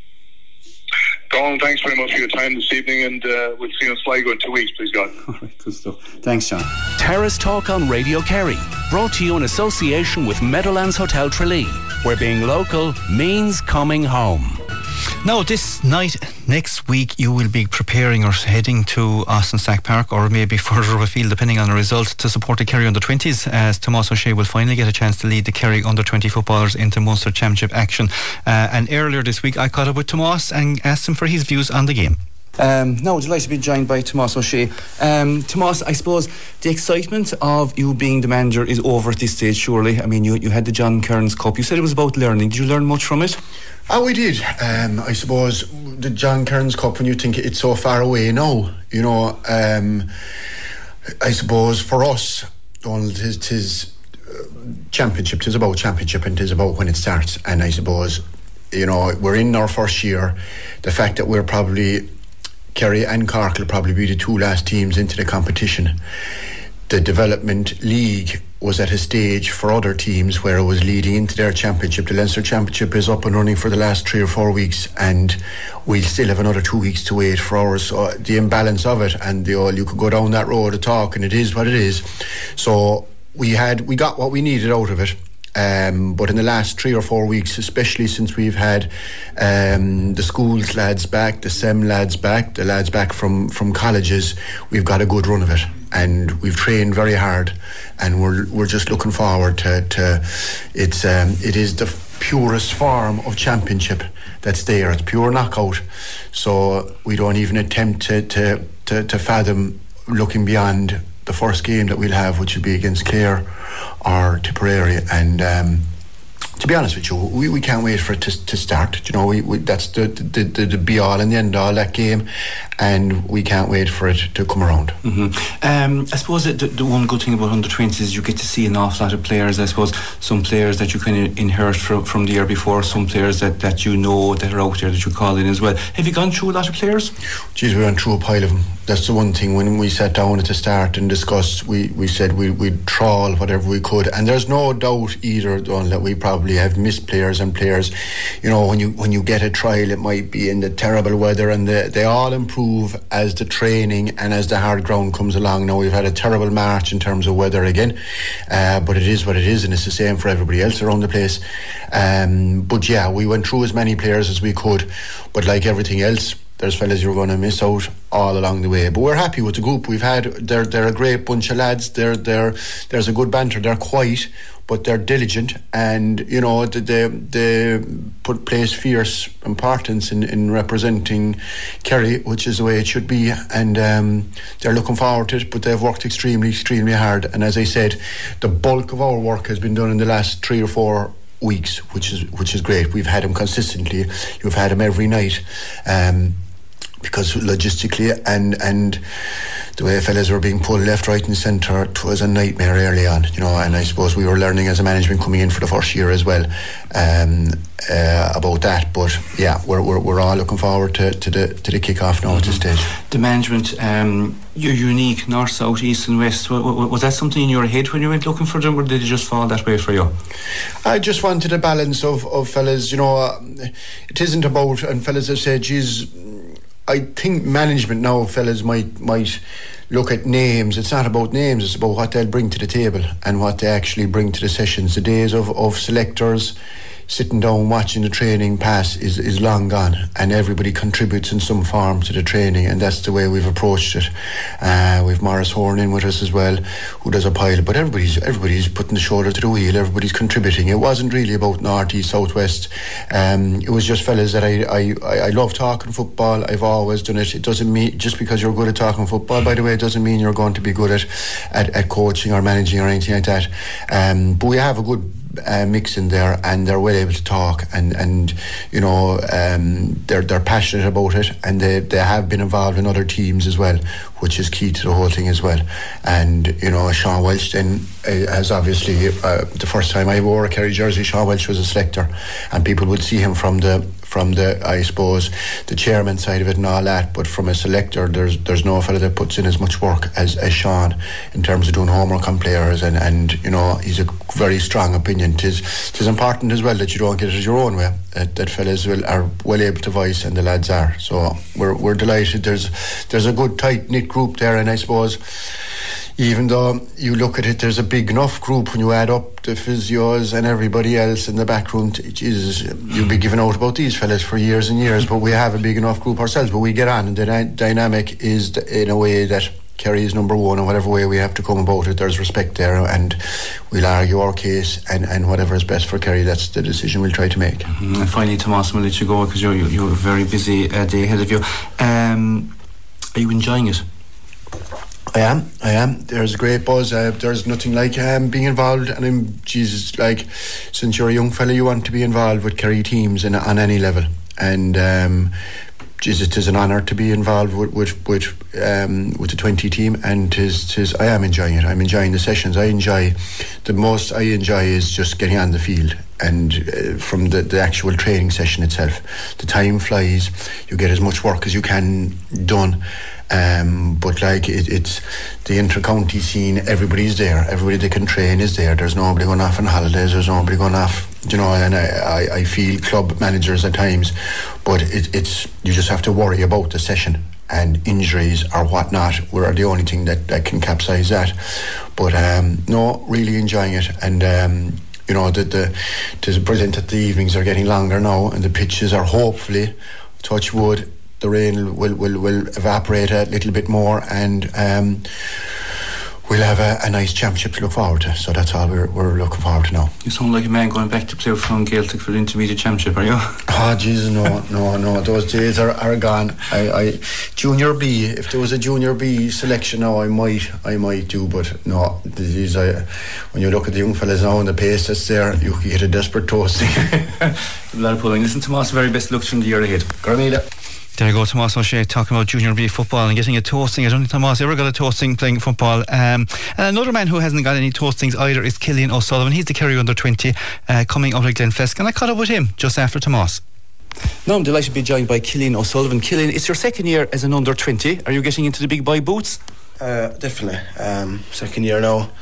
Donald, thanks very much for your time this evening, and uh, we'll see you in Sligo in two weeks, please God. All right, good stuff. Thanks, John. Terrace Talk on Radio Kerry, brought to you in association with Meadowlands Hotel Tralee, where being local means coming home. Now, this night, next week, you will be preparing or heading to Austin Stack Park, or maybe further afield, depending on the result, to support the Kerry under twenties, as Tomás O'Shea will finally get a chance to lead the Kerry under twenty footballers into Munster Championship action. Uh, and earlier this week, I caught up with Tomás and asked him for his views on the game. Um, now, delighted to be joined by Tomás O'Shea. Um, Tomás, I suppose the excitement of you being the manager is over at this stage, surely. I mean, you, you had the John Kearns Cup. You said it was about learning. Did you learn much from it? Oh, we did. Um, I suppose the John Kearns Cup, when you think it's so far away now, you know, um, I suppose for us, Donald, tis, tis uh, championship, tis about championship, and tis about when it starts. And I suppose, you know, we're in our first year. The fact that we're probably, Kerry and Cork will probably be the two last teams into the competition. The development league was at a stage for other teams where it was leading into their championship. The Leinster Championship is up and running for the last three or four weeks, and we'll still have another two weeks to wait for ours. So the imbalance of it, and the all, you could go down that road of talk, and it is what it is. So we had we got what we needed out of it. Um, but in the last three or four weeks, especially since we've had um, the schools lads back, the S E M lads back, the lads back from, from colleges, we've got a good run of it, and we've trained very hard, and we're we're just looking forward to, to it's um, it is the purest form of championship that's there. It's pure knockout, so we don't even attempt to to, to, to fathom looking beyond the first game that we'll have, which will be against Clare or Tipperary. And um, to be honest with you, we, we can't wait for it to, to start. You know, we, we that's the, the, the, the be all and the end all, that game, and we can't wait for it to come around. Mm-hmm. Um, I suppose the, the one good thing about under twenties is you get to see an awful lot of players. I suppose some players that you can inherit from, from the year before, some players that, that you know that are out there that you call in as well. Have you gone through a lot of players? Geez, we went through a pile of them. That's the one thing, when we sat down at the start and discussed, we, we said we, we'd trawl whatever we could, and there's no doubt either, Don, that we probably probably have missed players, and players, you know, when you when you get a trial, it might be in the terrible weather, and they, they all improve as the training and as the hard ground comes along. Now, we've had a terrible March in terms of weather again, uh, but it is what it is, and it's the same for everybody else around the place. Um, but yeah, we went through as many players as we could, but like everything else, there's fellas you're going to miss out all along the way. But we're happy with the group we've had. They're they're a great bunch of lads. They're they're there's a good banter. They're quiet, but they're diligent, and you know they they, they put place fierce importance in, in representing Kerry, which is the way it should be. And um, they're looking forward to it. But they've worked extremely extremely hard. And as I said, the bulk of our work has been done in the last three or four weeks, which is which is great. We've had them consistently. You've had them every night. Um, because logistically and and the way fellas were being pulled left, right and centre, it was a nightmare early on, you know, and I suppose we were learning as a management coming in for the first year as well um, uh, about that. But yeah, we're, we're we're all looking forward to, to the to the kick-off now mm-hmm. at this stage. The management, um, you're unique, north, south, east and west. Was that something in your head when you went looking for them, or did it just fall that way for you? I just wanted a balance of, of fellas, you know, uh, it isn't about, and fellas have said, geez, I think management now, fellas might might look at names. It's not about names, it's about what they'll bring to the table and what they actually bring to the sessions. The days of, of selectors sitting down watching the training pass is, is long gone, and everybody contributes in some form to the training, and that's the way we've approached it. Uh, we've Morris Horn in with us as well, who does a pilot, but everybody's everybody's putting the shoulder to the wheel, everybody's contributing. It wasn't really about north, east, south, west. Um, it was just fellas that I, I, I, I love talking football. I've always done it. It doesn't mean, just because you're good at talking football, by the way, it doesn't mean you're going to be good at, at, at coaching or managing or anything like that. Um, but we have a good Uh, mix in there, and they're well able to talk, and, and you know um, they're they're passionate about it, and they, they have been involved in other teams as well, which is key to the whole thing as well. And you know Sean Welch then uh, has obviously uh, the first time I wore a Kerry jersey, Sean Welch was a selector, and people would see him from the from the I suppose the chairman side of it and all that, but from a selector there's there's no fella that puts in as much work as, as Sean in terms of doing homework on players, and, and you know he's a very strong opinion. Tis tis important as well that you don't get it your own way, that, that fellas will, are well able to voice, and the lads are. So we're we're delighted. There's there's a good tight knit group there, and I suppose even though you look at it, there's a big enough group when you add up the physios and everybody else in the back room. Jesus, you'll be giving out about these fellas for years and years, but we have a big enough group ourselves. But we get on, and the dy- dynamic is in a way that Kerry is number one, and whatever way we have to come about it, there's respect there, and we'll argue our case, and, and whatever is best for Kerry, that's the decision we'll try to make. Mm-hmm. And finally, Tomas, we'll let you go because you're, you're a very busy uh, day ahead of you. Um, are you enjoying it? I am, I am. There's a great buzz. Uh, there's nothing like um, being involved, and I'm, Jesus, like, since you're a young fella, you want to be involved with Kerry teams in, on any level. And um, Jesus, it is an honour to be involved with with with, um, with the twenty team, and tis, tis, I am enjoying it. I'm enjoying the sessions. I enjoy, the most I enjoy is just getting on the field, and uh, from the, the actual training session itself. The time flies, you get as much work as you can done. Um, but like it, it's the inter-county scene, everybody's there, everybody that can train is there. There's nobody going off on holidays, there's nobody going off, you know, and I, I, I feel club managers at times, but it, it's, you just have to worry about the session, and injuries or whatnot were the only thing that, that can capsize that. But um, no, really enjoying it, and um, you know, the, the, to present that the evenings are getting longer now, and the pitches are hopefully, touch wood, the rain will, will, will evaporate a little bit more, and um, we'll have a, a nice championship to look forward to. So that's all we're, we're looking forward to now. You sound like a man going back to play from Gaeltacht for the intermediate championship, are you? Oh Jesus, no, no, no. Those days are, are gone. I, I junior B. If there was a junior B selection now, I might, I might do. But no, these. I, when you look at the young fellas now and the pace that's there, you can get a desperate toasting. A lot of pulling. Listen, Tomas, very best luck from the year ahead. Garmida. There you go, Tomas O'Shea talking about junior B football and getting a toasting. I don't think Tomas ever got a toasting playing football. Um, and another man who hasn't got any toastings either is Killian O'Sullivan. He's the Kerry under twenty uh, coming out of Glenflesk, and I caught up with him just after Tomas. Now I'm delighted to be joined by Killian O'Sullivan. Killian, it's your second year as an under twenty. Are you getting into the big boy boots? Uh, definitely. Um, second year now.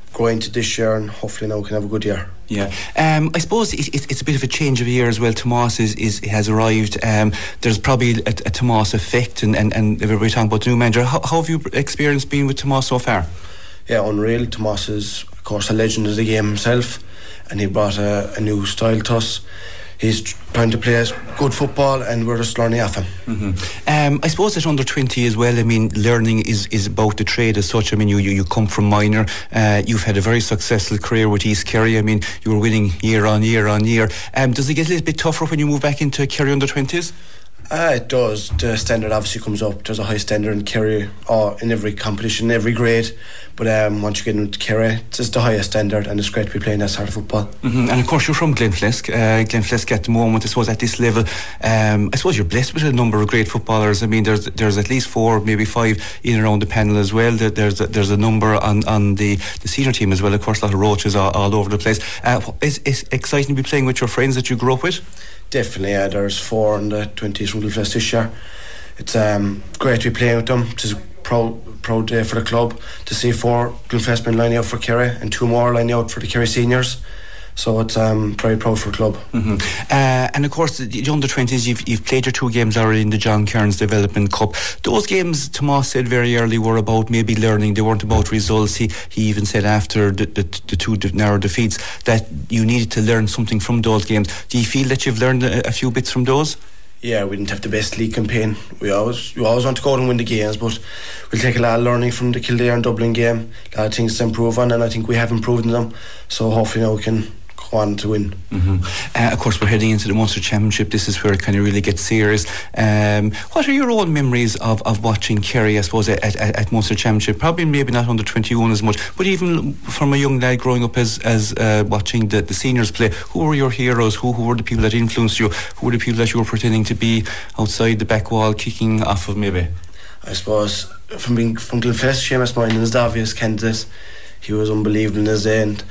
go into this year, and hopefully now we can have a good year. Yeah, um, I suppose it, it, it's a bit of a change of year as well. Tomas is, is has arrived. Um, there's probably a, a Tomas effect, and, and, and everybody talking about the new manager. How, how have you experienced being with Tomas so far? Yeah, unreal. Tomas is, of course, a legend of the game himself, and he brought a, a new style to us. He's trying to play good football, and we're just learning off him. Mm-hmm. Um, I suppose at under twenty as well, I mean, learning is, is about the trade as such. I mean, you, you, you come from minor. Uh, you've had a very successful career with East Kerry. I mean, you were winning year on year on year. Um, does it get a little bit tougher when you move back into Kerry under twenties? Uh, it does. The standard obviously comes up. There's a high standard in Kerry, or in every competition, every grade. But um, once you get into Kerry, it's just the highest standard, and it's great to be playing that sort of football. Mm-hmm. And of course, you're from Glenflesk. Uh, Glenflesk at the moment, I suppose, at this level, um, I suppose you're blessed with a number of great footballers. I mean, there's there's at least four, maybe five in and around the panel as well. There's a, there's a number on, on the, the senior team as well. Of course, a lot of roaches all, all over the place. Uh, it's, it's exciting to be playing with your friends that you grew up with. Definitely, yeah. There's four in the twenties from Glenflesk this year. It's um, great to be playing with them. It's a proud, proud day for the club to see four Glenflesk men lining out for Kerry and two more lining out for the Kerry seniors. So it's um, very proud for the club. Mm-hmm. Uh, and of course, the under twenties, you've, you've played your two games already in the John Kearns Development Cup. Those games, Tomas said very early, were about maybe learning. They weren't about results. He, he even said after the, the, the two narrow defeats that you needed to learn something from those games. Do you feel that you've learned a, a few bits from those? Yeah, we didn't have the best league campaign. We always we always want to go out and win the games, but we'll take a lot of learning from the Kildare and Dublin game. A lot of things to improve on, and I think we have improved in them. So hopefully now we can go on to win. Mm-hmm. Uh, of course, we're heading into the Munster Championship. This is where it kind of really gets serious. Um, what are your own memories of, of watching Kerry, I suppose, at, at, at Munster Championship? Probably maybe not under twenty-one as much, but even from a young lad growing up as, as uh, watching the, the seniors play, who were your heroes? Who, who were the people that influenced you? Who were the people that you were pretending to be outside the back wall, kicking off of maybe? I suppose from being from Glenflesk, Seamus Moynihan is the obvious candidate. He was unbelievable in his day, and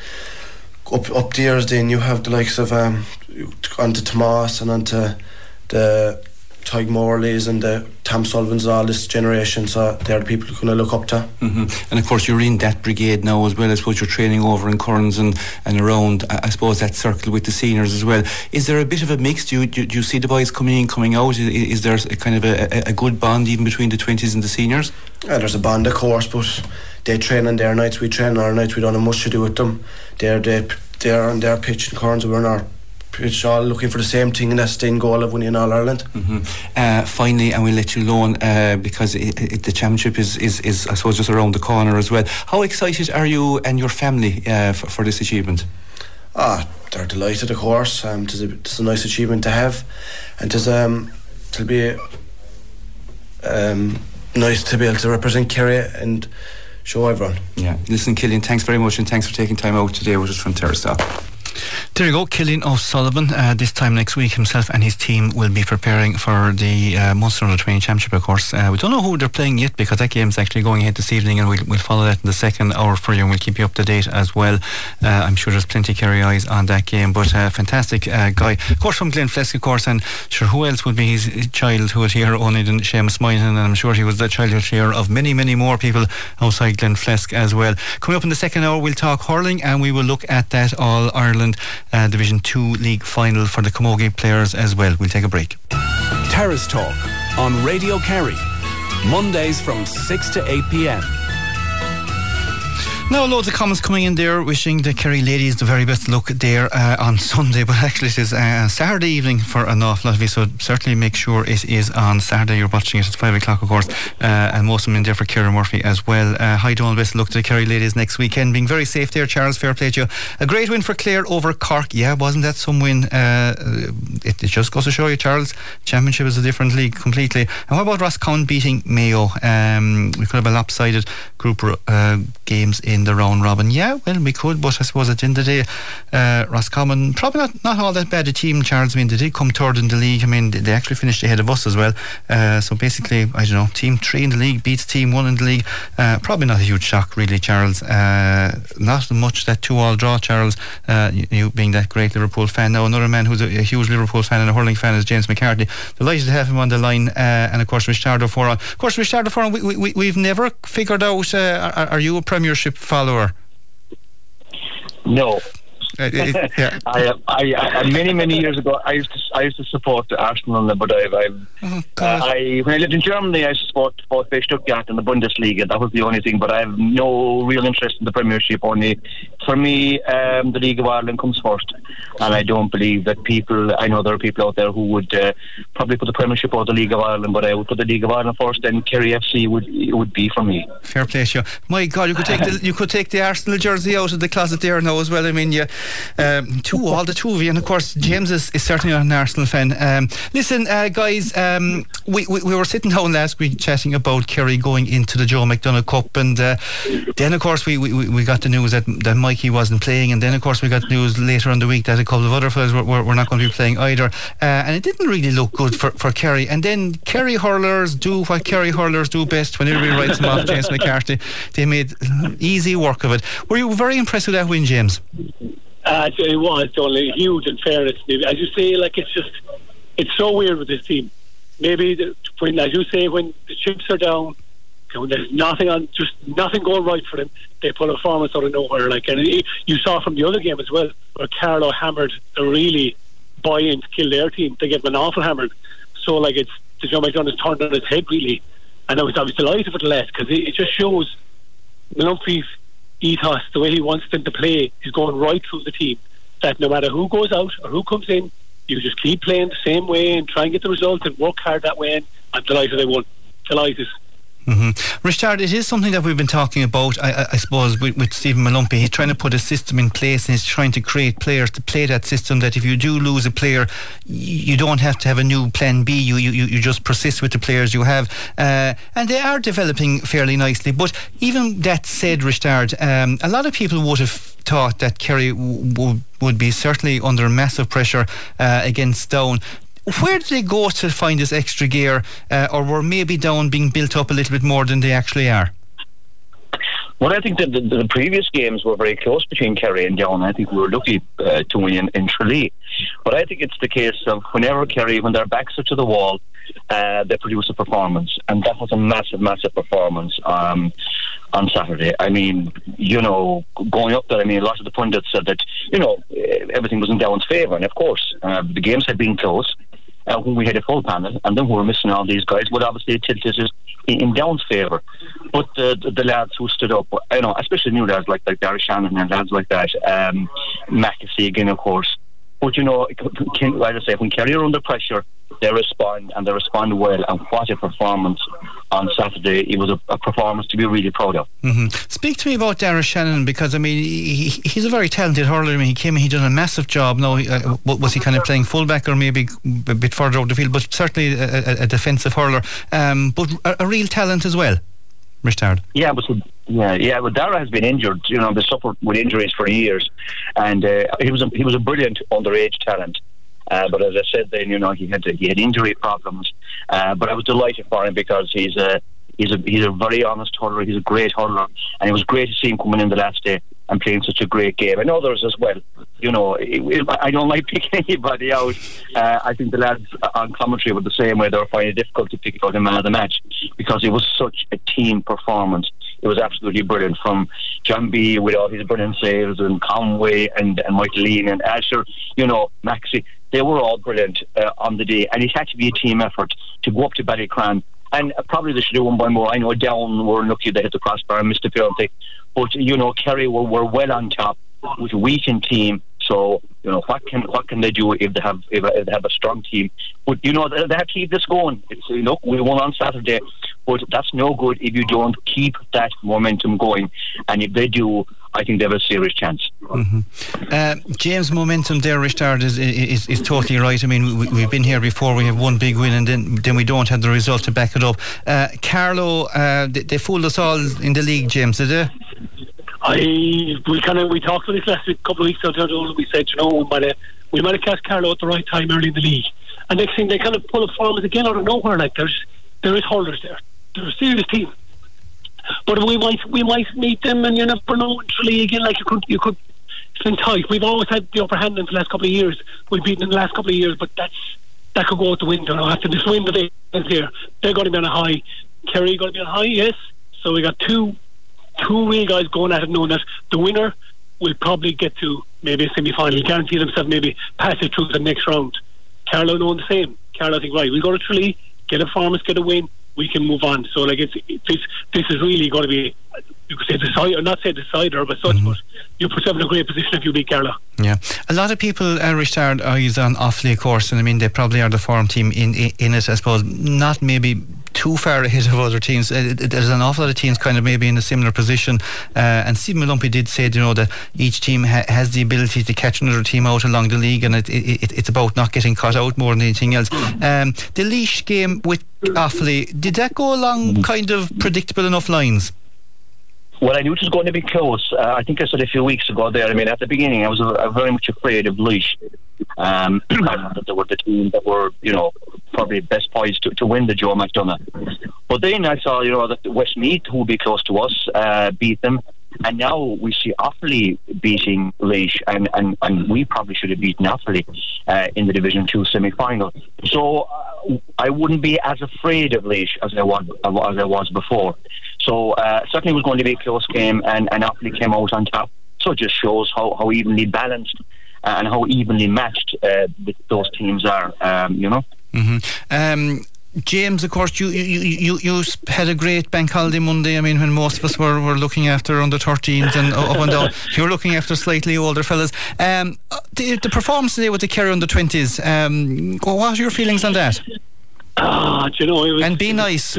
Up, up the years then you have the likes of um, onto Tomas and onto the Tyg Morleys and the Tom Sullivans and all this generation, so they're the people you're going to look up to. Mm-hmm. And of course you're in that brigade now as well. I suppose you're training over in Kearns and, and around, I suppose, that circle with the seniors as well. Is there a bit of a mix? Do you, do, do you see the boys coming in, coming out? Is, is there a kind of a, a good bond even between the twenties and the seniors? Yeah, there's a bond of course, but they train on their nights, we train on our nights. We don't have much to do with them. They're they, they're on their pitch in Kearns, we're on our pitch, all looking for the same thing, and that's the end goal of winning All Ireland. Mm-hmm. Uh, finally, and we'll let you alone uh, because it, it, the championship is, is, is, I suppose, just around the corner as well. How excited are you and your family uh, for, for this achievement? Ah, they're delighted, of course. Um, it's, a, it's a nice achievement to have, and it's um, it'll be um, nice to be able to represent Kerry and show everyone. Yeah. Listen, Killian, thanks very much, and thanks for taking time out today with us from Terrace Talk. There you go, Killian O'Sullivan. Uh, this time next week, himself and his team will be preparing for the uh, Munster Under twenty Championship, of course. Uh, we don't know who they're playing yet because that game's actually going ahead this evening, and we'll, we'll follow that in the second hour for you, and we'll keep you up to date as well. Uh, I'm sure there's plenty of Kerry eyes on that game, but uh, fantastic uh, guy. Of course, from Glenflesk, of course, and sure, who else would be his childhood hero only than Seamus Moynihan, and I'm sure he was the childhood hero of many, many more people outside Glenflesk as well. Coming up in the second hour, we'll talk hurling, and we will look at that All-Ireland uh, Division two League final for the Camogie players as well. We'll take a break. Terrace Talk on Radio Kerry, Mondays from six to eight p.m. Now, loads of comments coming in there wishing the Kerry ladies the very best luck there uh, on Sunday, but actually it is uh, Saturday evening for an awful lot of you, so certainly make sure it is on Saturday. You're watching it at five o'clock, of course, uh, and most of them in there for Ciara Murphy as well. Uh, hi, Donald, best luck to the Kerry ladies next weekend. Being very safe there, Charles, fair play to you. A great win for Clare over Cork. Yeah, wasn't that some win? Uh, it, it just goes to show you, Charles, Championship is a different league completely. And what about Roscommon beating Mayo? Um, we could have a lopsided group uh, games in the round robin. Yeah, well, we could, but I suppose at the end of the day, uh, Roscommon probably not, not all that bad a team, Charles. I mean, they did come third in the league. I mean, they, they actually finished ahead of us as well. Uh, so basically, I don't know, team three in the league beats team one in the league. Uh, probably not a huge shock, really, Charles. Uh, not much that two-all draw, Charles. Uh, you, you being that great Liverpool fan. Now, another man who's a, a huge Liverpool fan and a hurling fan is James McCarthy. Delighted to have him on the line. Uh, and of course, Richard O'Foran. Of course, Richard O'Foran, we, we, we've never figured out. Uh, are, are you a Premiership follower? No. Uh, it, yeah. I, I, I, many, many years ago, I used to, I used to support Arsenal, but I've, I've oh, uh, I, when I lived in Germany, I support both by Stuttgart and the Bundesliga. That was the only thing, but I have no real interest in the Premiership. Only for me, um, the League of Ireland comes first, and I don't believe that people. I know there are people out there who would uh, probably put the Premiership or the League of Ireland, but I would put the League of Ireland first. Then Kerry F C would would be for me. Fair play, sure. My God, you could take the, you could take the Arsenal jersey out of the closet there now as well. I mean, you. Um, two, all the two of you, and of course James is, is certainly not an Arsenal fan. Um, listen, uh, guys, um, we, we we were sitting down last week chatting about Kerry going into the Joe McDonagh Cup, and uh, then of course we, we, we got the news that, that Mikey wasn't playing, and then of course we got news later on the week that a couple of other fellas were, were, were not going to be playing either, uh, and it didn't really look good for, for Kerry. And then Kerry hurlers do what Kerry hurlers do best when everybody writes them off. James McCarthy, they made easy work of it. Were you very impressed with that win, James? Uh, it was only huge in fairness. As you say, like it's just, it's so weird with this team. Maybe the, when, as you say, when the chips are down, when there's nothing on, just nothing going right for them, they pull a performance out of nowhere. Like, and it, you saw from the other game as well, where Carlow hammered a really buy-in to kill their team. They get an awful hammered. So like it's the Joe McDonagh's turned on his head really, and I was I was delighted with the less because it, it just shows Mumphy's ethos, the way he wants them to play, is going right through the team, that no matter who goes out or who comes in, you just keep playing the same way and try and get the result and work hard that way, and I'm delighted they won. Delighted. Mm-hmm. Richard, it is something that we've been talking about, I, I, I suppose, with, with Stephen Mumphy. He's trying to put a system in place, and he's trying to create players to play that system, that if you do lose a player, you don't have to have a new plan B. You you, you just persist with the players you have. Uh, and they are developing fairly nicely. But even that said, Richard, um, a lot of people would have thought that Kerry w- w- would be certainly under massive pressure uh, against Down. Where did they go to find this extra gear, uh, or were maybe Down being built up a little bit more than they actually are? Well, I think that the, the previous games were very close between Kerry and Down. I think we were lucky uh, to win in, in Tralee. But I think it's the case of whenever Kerry, when their backs are to the wall, uh, they produce a performance. And that was a massive, massive performance um, on Saturday. I mean, you know, going up there, I mean, a lot of the pundits said that, you know, everything was in Down's favour. And of course, uh, the games had been close. Uh, when we had a full panel, and then we were missing all these guys, would obviously tilted it in, in Down's favour. But the, the the lads who stood up, you know, especially new lads like like Darragh Shannon and lads like that, um, McAfee again, of course. But you know, can, like I say, when Kerry are under pressure, they respond, and they respond well. And what a performance on Saturday! It was a, a performance to be really proud of. Mm-hmm. Speak to me about Darragh Shannon, because I mean he, he's a very talented hurler. I mean, he came in, he done a massive job. Now, uh, was he kind of playing fullback or maybe a bit further out the field? But certainly a, a, a defensive hurler, um, but a, a real talent as well. Richard. Yeah, but yeah, yeah. But Darragh has been injured. You know, they suffered with injuries for years, and uh, he was a, he was a brilliant underage talent. Uh, but as I said, then you know he had he had injury problems. Uh, but I was delighted for him because he's a he's a he's a very honest hurler. He's a great hurler, and it was great to see him coming in the last day and playing such a great game. And others as well. You know, it, it, I don't like picking anybody out. Uh, I think the lads on commentary were the same way. They were finding it difficult to pick out a man of the match because it was such a team performance. It was absolutely brilliant, from John B with all his brilliant saves, and Conway and, and Michael Lean and Asher, you know, Maxie. They were all brilliant uh, on the day, and it had to be a team effort to go up to Ballycran. And uh, probably they should have won by more. I know Down were lucky they hit the crossbar and missed the penalty, but you know, Kerry were, were well on top with a weakened team. So you know, what can what can they do if they have if, if they have a strong team? But you know, they, they have to keep this going. It's, look, we won on Saturday, but that's no good if you don't keep that momentum going. And if they do, I think they have a serious chance. Mm-hmm. Uh, James, momentum there, Richard, is, is is totally right. I mean, we, we've been here before. We have one big win, and then then we don't have the result to back it up. Uh, Carlow, uh, they, they fooled us all in the league, James, did they? I we kind of we talked about this last week, a couple of weeks ago. We said, you know, we might have we might have cast Carlow at the right time early in the league, and next thing they kind of pull a performance again out of nowhere. Like there's there is holders there. They're a serious team. But we might we might meet them, and you never know, Tralee again. Like you could you could spend tight. We've always had the upper hand in the last couple of years. We've beaten in the last couple of years, but that's that could go out the window now. After this win that they have here, they're going to be on a high. Kerry going to be on a high, yes. So we got two two real guys going at it, knowing that the winner will probably get to maybe a semi-final, guarantee themselves maybe pass it through the next round. Carlow know the same. Carlow think, right, we'll go to Tralee, get a performance, get a win, we can move on. So like it's it, this this is really going to be, you could say decider, not say decider, but such. Mm-hmm. But you put yourself in a great position if you beat Carlow. Yeah, a lot of people, uh, Richard, eyes on Offaly, of course, and I mean they probably are the form team in in it, I suppose. Not maybe too far ahead of other teams. Uh, there's an awful lot of teams kind of maybe in a similar position, uh, and Stephen Malumpi did say, you know, that each team ha- has the ability to catch another team out along the league, and it, it, it's about not getting caught out more than anything else. Um, the Laois game with Offaly, did that go along kind of predictable enough lines? Well, I knew it was going to be close. Uh, I think I said a few weeks ago there. I mean, at the beginning, I was uh, very much afraid of Laois. Um, I thought that they were the team that were, you know, probably best poised to, to win the Joe McDonagh. But then I saw, you know, that Westmeath, who would be close to us, uh, beat them. And now we see Offaly beating Laois, and, and, and we probably should have beaten Offaly uh, in the Division two semi-final. So uh, I wouldn't be as afraid of Laois as I was, as I was before. So uh, certainly it was going to be a close game, and, and Offaly came out on top. So it just shows how, how evenly balanced uh, and how evenly matched uh, those teams are, um, you know. Mm-hmm. Um, James, of course, you, you you you had a great bank holiday Monday. I mean, when most of us were, were looking after under thirteens and up and down, you were looking after slightly older fellas. Um, the, the performance today with the Kerry under twenties, um, what are your feelings on that? Ah, do you know, it was, and be nice.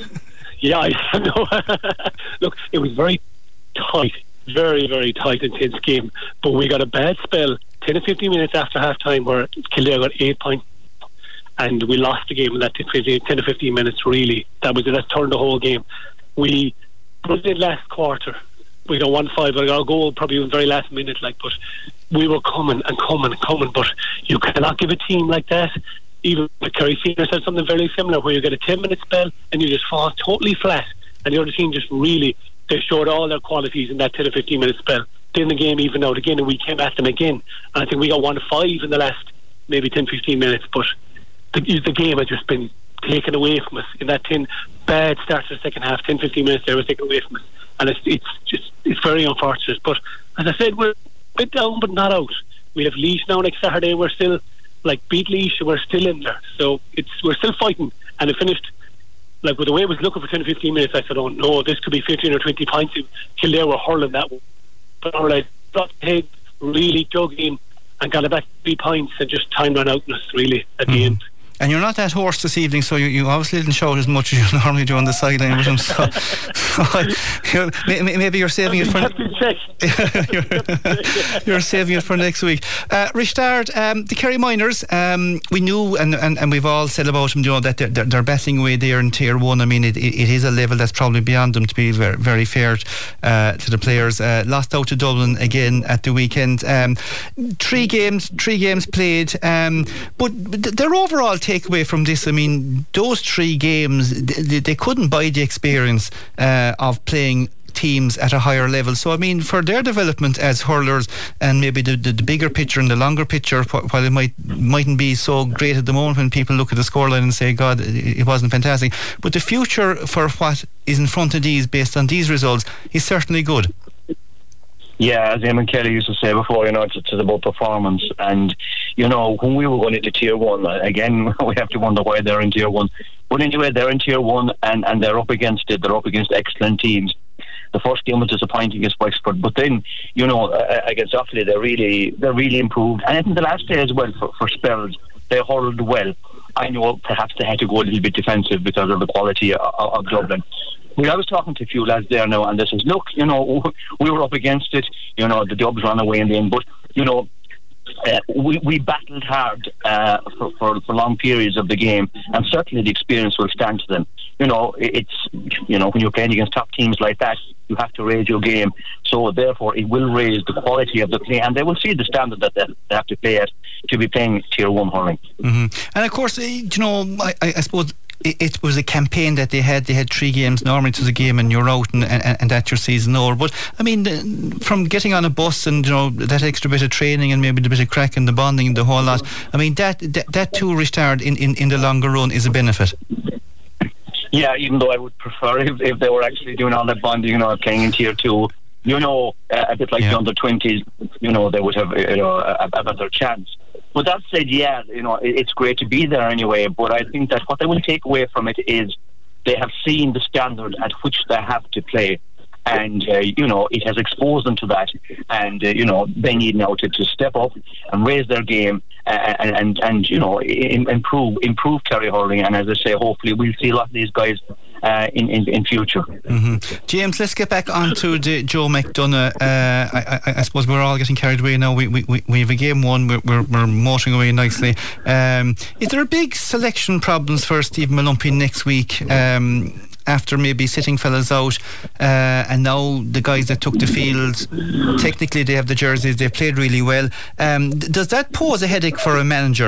Yeah, I know. Look, it was very tight, very, very tight, intense game. But we got a bad spell, ten or fifteen minutes after half time, where Kildare got eight points. And we lost the game in that ten to fifteen minutes, really. That was it. That turned the whole game. We put it last quarter. We got one five. Our goal probably was very last minute, like, but we were coming and coming and coming. But you cannot give a team like that. Even with Kerry Senior said something very similar, where you get a ten minute spell and you just fall totally flat. And the other team just really, they showed all their qualities in that ten to fifteen minute spell. Then the game evened out again, and we came at them again. And I think we got one five in the last maybe ten to fifteen minutes. But The, the game had just been taken away from us in that ten bad start to the second half. ten to fifteen minutes there was taken away from us, and it's it's just it's very unfortunate. But as I said, we're a bit down but not out. We have Laois now next Saturday. We're still like beat Laois, we're still in there, so it's we're still fighting. And it finished like with the way it was looking for ten to fifteen minutes. I said, oh no, this could be fifteen or twenty points. Kildare were hurling that one, but all right, brought the head, really dug in and got it back three points, and just time ran out in us really at mm-hmm. the end. And you're not that hoarse this evening, so you, you obviously didn't shout as much as you normally do on the sideline with him. So, so you're, maybe you're saving it for you're, you're saving it for next week. Uh, Richard, um, the Kerry Miners, um, we knew and, and, and we've all said about them, you know, that they're, they're, they're battling away there in Tier One. I mean, it, it, it is a level that's probably beyond them, to be very, very fair uh, to the players. Uh, lost out to Dublin again at the weekend. Um, three games, three games played, um, but their overall takeaway from this, I mean, those three games, they, they couldn't buy the experience uh, of playing teams at a higher level. So I mean, for their development as hurlers, and maybe the, the, the bigger picture and the longer picture, while it might mightn't be so great at the moment when people look at the scoreline and say, God, it wasn't fantastic, but the future for what is in front of these based on these results is certainly good. Yeah, as Eamon Kelly used to say before, you know, it's, it's about performance. And, you know, when we were going into Tier one, again, we have to wonder why they're in Tier one. But anyway, they're in Tier one, and, and they're up against it. They're up against excellent teams. The first game was disappointing against Wexford, but then, you know, uh, against Offaly, they're really, they're really improved. And I think the last day as well, for, for spells, they hurled well. I know perhaps they had to go a little bit defensive because of the quality of, of Dublin. Well, I was talking to a few lads there now, and they says, look, you know, we were up against it, you know, the Dubs ran away in the end, but, you know, uh, we, we battled hard uh, for, for, for long periods of the game, and certainly the experience will stand to them. You know, it's, you know, when you're playing against top teams like that, you have to raise your game, so therefore it will raise the quality of the play, and they will see the standard that they have to play at to be playing Tier one hurling. Mm-hmm. And of course, you know, I, I suppose it was a campaign that they had. They had three games. Normally it was a game and you're out, and, and, and that's your season over. But I mean, from getting on a bus and, you know, that extra bit of training and maybe the bit of crack and the bonding and the whole lot, I mean, that that, that too, Richard, in, in, in the longer run is a benefit. Yeah, even though I would prefer if, if they were actually doing all that bonding, you know, playing in Tier two, you know, uh, a bit like yeah. the under twenties, you know, they would have, you know, a, a better chance. But that said, yeah, you know, it, it's great to be there anyway. But I think that what they will take away from it is they have seen the standard at which they have to play. And, uh, you know, it has exposed them to that. And, uh, you know, they need now to, to step up and raise their game uh, and, and, and, you know, in, improve improve Kerry hurling. And as I say, hopefully we'll see a lot of these guys uh, in, in, in future. Mm-hmm. James, let's get back on to the Joe McDonagh. Uh, I, I, I suppose we're all getting carried away now. We we, we, we have a game won. We're, we're, we're motoring away nicely. Um, is there a big selection problems for Stephen Malumpi next week? Um, after maybe sitting fellas out uh, and now the guys that took the field, technically they have the jerseys, they've played really well. Um, does that pose a headache for a manager?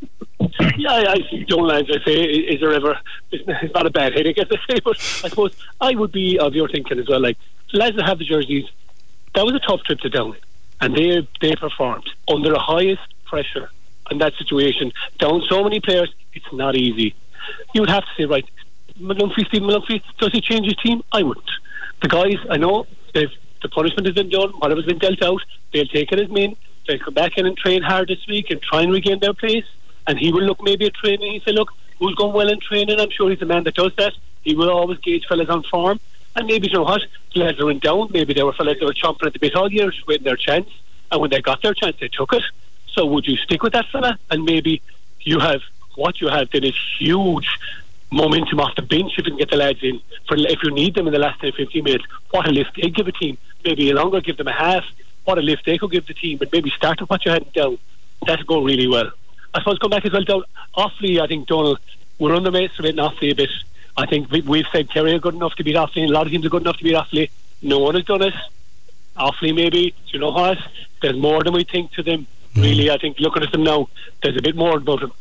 Yeah, I don't as I say, is there ever, it's not a bad headache as I say, but I suppose I would be of your thinking as well, like the lads that have the jerseys, that was a tough trip to Down, and they they performed under the highest pressure in that situation, down so many players, it's not easy. You would have to say, right, Malumpi, Stephen Malumpi, does he change his team? I wouldn't. The guys, I know, they've, the punishment has been done, whatever's been dealt out, they'll take it as men, they'll come back in and train hard this week and try and regain their place, and he will look maybe at training, he say, look, who's going well in training? I'm sure he's the man that does that. He will always gauge fellas on form, and maybe, you know what, the lads went down, maybe there were fellas that were chomping at the bit all year, just waiting their chance, and when they got their chance, they took it. So would you stick with that fella? And maybe you have, what you have then is huge momentum off the bench if you can get the lads in for if you need them in the last ten to fifteen minutes. What a lift they give a team, maybe longer, give them a half. What a lift they could give the team, but maybe start at what you had down. That'd go really well. I suppose come back as well down Offaly. I think Donald, we're underestimating Offaly a bit. I think we, we've said Kerry are good enough to beat Offaly, and a lot of teams are good enough to beat Offaly. No one has done it. Offaly maybe, do you know what, there's more than we think to them. Mm. Really, I think looking at them now, there's a bit more about them.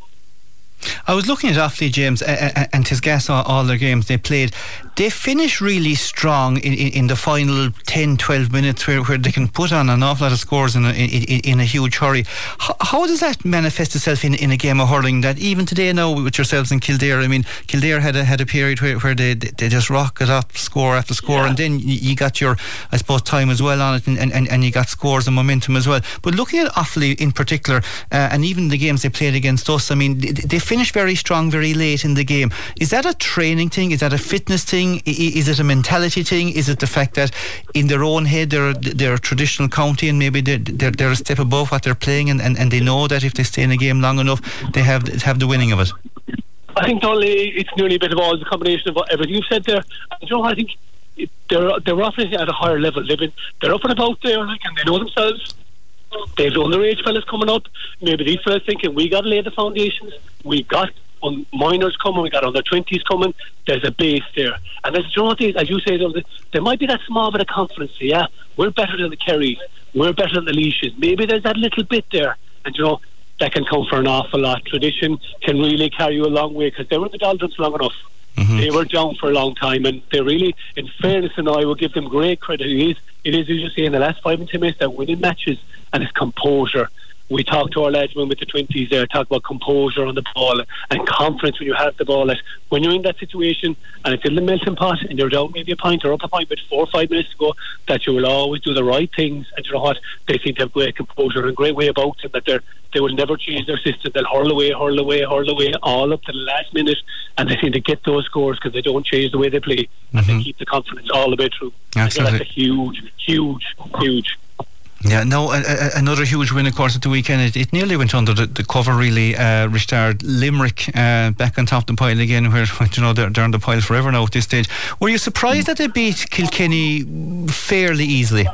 I was looking at Offaly, James, uh, and Tisgas, all, all their games they played, they finish really strong in, in, in the final ten to twelve minutes where, where they can put on an awful lot of scores in a, in, in a huge hurry. How, how does that manifest itself in, in a game of hurling that even today now with yourselves in Kildare? I mean, Kildare had a, had a period where, where they, they just rocket up score after score, yeah. and then you got your, I suppose, time as well on it, and, and, and you got scores and momentum as well. But looking at Offaly in particular, uh, and even the games they played against us, I mean, they, they finished very strong very late in the game. Is that a training thing? Is that a fitness thing? Is it a mentality thing? Is it the fact that in their own head they're, they're a traditional county and maybe they're, they're, they're a step above what they're playing, and, and, and they know that if they stay in a game long enough they have have the winning of it? I think only it's nearly a bit of all the combination of everything you've said there. You know, I think it, they're they're operating at a higher level. They've been, they're up and about there, like, and they know themselves. They've underage fellas coming up. Maybe these fellas thinking we got to lay the foundations. We got on minors coming. We got under twenties coming. There's a base there, and as you know, as you say, there might be that small bit of confidence. Yeah, we're better than the Kerrys. We're better than the Leashes. Maybe there's that little bit there, and you know that can come for an awful lot. Tradition can really carry you a long way because they were in the doldrums long enough. Mm-hmm. They were down for a long time, and they really, in fairness, and I will give them great credit. It is, it is, as you say, in the last five and ten minutes, they're winning matches, and it's composure. We talked to our lads when with the twenties there, talk about composure on the ball and confidence when you have the ball. That when you're in that situation and it's in the melting pot and you're down maybe a point or up a point with four or five minutes to go, that you will always do the right things. And you know what? They seem to have great composure and great way about them, that they're they will never change their system. They'll hurl away, hurl away, hurl away, all up to the last minute, and they seem to get those scores because they don't change the way they play, mm-hmm. and they keep the confidence all the way through. Absolutely. That's a huge, huge, huge. Yeah, no, a, a, another huge win, of course, at the weekend. It, it nearly went under the, the cover, really. Uh, Richard Limerick uh, back on top of the pile again, where, you know, they're, they're on the pile forever now at this stage. Were you surprised that they beat Kilkenny fairly easily?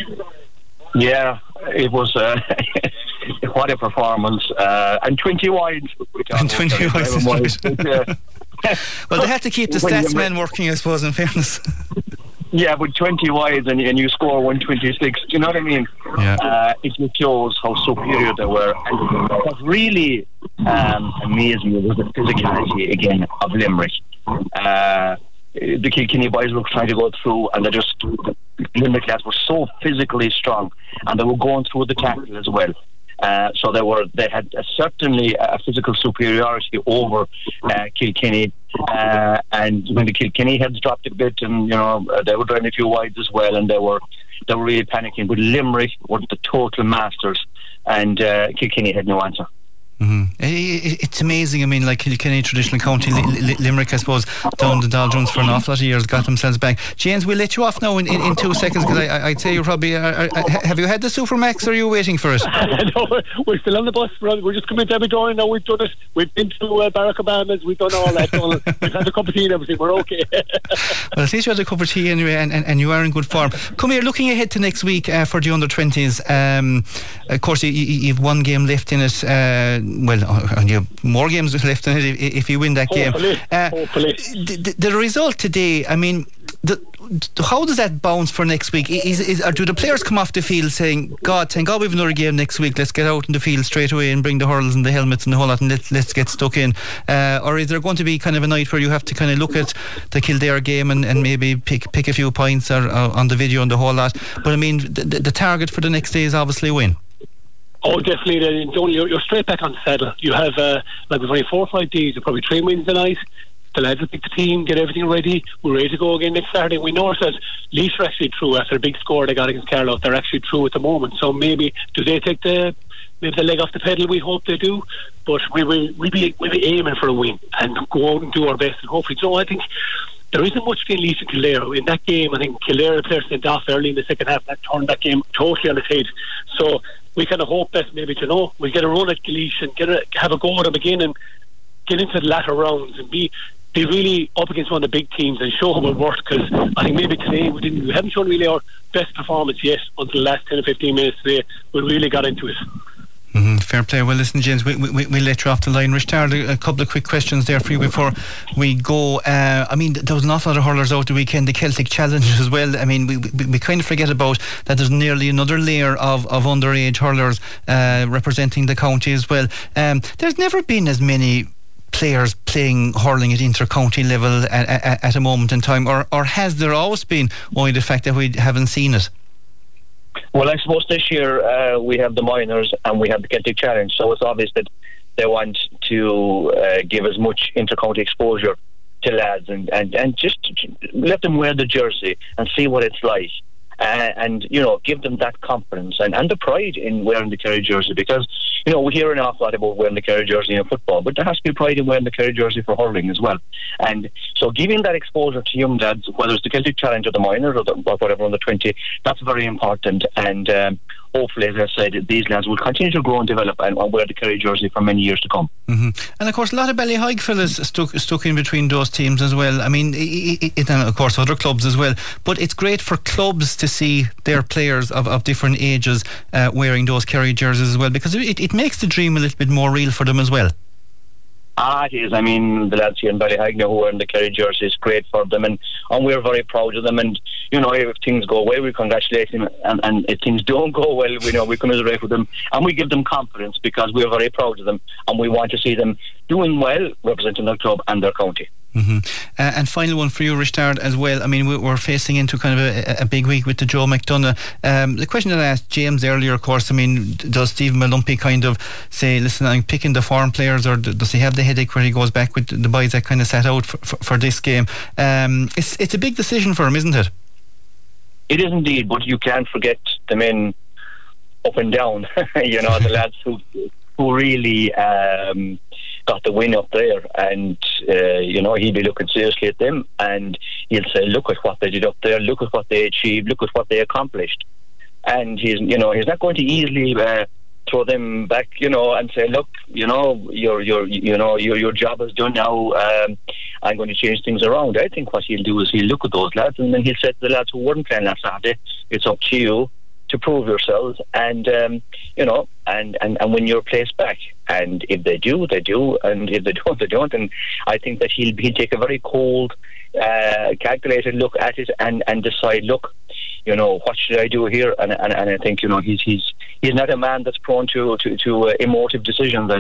Yeah, it was uh, what a performance. Uh, and twenty wide. And twenty wide. uh, well, they had to keep the stats men working, I suppose, in fairness. Yeah, but twenty wides and, and you score one twenty-six. Do you know what I mean? Yeah. Uh, it just shows how superior they were. And what really um, amazed me was the physicality again of Limerick. Uh, the Kilkenny boys were trying to go through, and they just the Limerick lads were so physically strong, and they were going through the tackle as well. Uh, so they were they had uh, certainly a physical superiority over uh, Kilkenny. Uh, and when the Kilkenny heads dropped a bit, and you know uh, they were driving a few wides as well, and they were they were really panicking. But Limerick were the total masters, and uh, Kilkenny had no answer. Mm-hmm. It's amazing. I mean, like Kilkenny, traditional county, Li- Li- Limerick, I suppose, down the Dow Jones for an awful lot of years, got themselves back. James, we'll let you off now in, in, in two seconds because I, I'd say you're probably. Uh, uh, have you had the Supermax or are you waiting for it? No, we're, we're still on the bus. We're, we're just coming to every door now. We've done it. We've been to uh, Barack Obama's. We've done all that. Done, we've had a cup of tea and everything. We're okay. Well, at least you had a cup of tea anyway, and, and, and you are in good form. Come here, looking ahead to next week uh, for the under twenties. Um, of course, you, you, you've one game left in it. Uh, well, uh, you have more games left in it if, if you win that hopefully, game. Uh, hopefully. The, the, the result today, I mean, the, how does that bounce for next week? Is, is, or do the players come off the field saying, God, thank God we've another game next week, let's get out in the field straight away and bring the hurls and the helmets and the whole lot and let, let's get stuck in? Uh, or is there going to be kind of a night where you have to kind of look at the Kildare game and, and maybe pick pick a few points or, or on the video and the whole lot? But I mean, the, the, the target for the next day is obviously a win. Oh, definitely. You're, you're straight back on the saddle. You have, uh, like, we've only four or five days, you'll probably three wins tonight. The lads will pick the team, get everything ready. We're ready to go again next Saturday. We know that Leeds are actually through after a big score they got against Carlow. They're actually through at the moment. So maybe, do they take the maybe the leg off the pedal? We hope they do. But we will we'll be, we'll be aiming for a win and go out and do our best. And hopefully, so I think there isn't much between Leeds and Kildare. In that game, I think Kildare players sent off early in the second half. That turned that game totally on its head. So we kind of hope that maybe, you know, we get a run at Laois and get a, have a go at them again and get into the latter rounds and be be really up against one of the big teams and show how it works. Because I think maybe today we didn't, we haven't shown really our best performance yet until the last ten or fifteen minutes today. We really got into it. Mm-hmm. Fair play. Well, listen, James, we, we, we'll let you off the line. Richard, a couple of quick questions there for you before we go. Uh, I mean, there was an awful lot of hurlers out the weekend, the Celtic Challenge as well. I mean, we, we, we kind of forget about that there's nearly another layer of, of underage hurlers uh, representing the county as well. Um, there's never been as many players playing hurling at inter-county level at, at, at a moment in time, or, or has there always been, only the fact that we haven't seen it? Well, I suppose this year uh, we have the minors and we have the Celtic Challenge, so it's obvious that they want to uh, give as much inter-county exposure to lads and, and, and just let them wear the jersey and see what it's like. Uh, and, you know, give them that confidence and, and the pride in wearing the Kerry jersey, because, you know, we hear an awful lot about wearing the Kerry jersey in football, but there has to be pride in wearing the Kerry jersey for hurling as well. And so giving that exposure to young lads, whether it's the Celtic Challenge or the minors or, the, or whatever under twenty, that's very important. And um, hopefully, as I said, these lads will continue to grow and develop and, and wear the Kerry jersey for many years to come. Mm-hmm. And of course, a lot of Ballyhaig fellas stuck, stuck in between those teams as well. I mean, it, it, and of course other clubs as well, but it's great for clubs to see their players of, of different ages uh, wearing those Kerry jerseys as well, because it, it makes the dream a little bit more real for them as well. Ah, it is. I mean, the lads here in Ballyhaig now who are in the Kerry jersey is great for them, and, and we're very proud of them. And, you know, if things go well, we congratulate them, and, and if things don't go well, we know we commiserate with them, and we give them confidence because we're very proud of them, and we want to see them doing well, representing their club and their county. Mm-hmm. Uh, and final one for you, Richard, as well. I mean, we're facing into kind of a, a big week with the Joe McDonagh. Um, the question that I asked James earlier, of course, I mean, does Stephen Mallumpy kind of say, listen, I'm picking the foreign players, or does he have the headache where he goes back with the boys that kind of sat out for, for, for this game? Um, it's, it's a big decision for him, isn't it? It is indeed, but you can't forget the men up and down, you know, the lads who, who really... Um, got the win up there, and uh, you know, he'll be looking seriously at them, and he'll say, look at what they did up there, look at what they achieved, look at what they accomplished. And he's, you know, he's not going to easily uh, throw them back, you know, and say, look, you know, your your you know your your job is done now, um, I'm going to change things around. I think what he'll do is he'll look at those lads, and then he'll say to the lads who weren't playing last Saturday, it's up to you to prove yourselves, and um, you know, and, and, and win your place back. And if they do, they do, and if they don't, they don't. And I think that he'll he'll take a very cold, uh, calculated look at it and, and decide, look, you know, what should I do here? And and, and I think, you know, he's he's he's not a man that's prone to to, to uh, emotive decisions. I think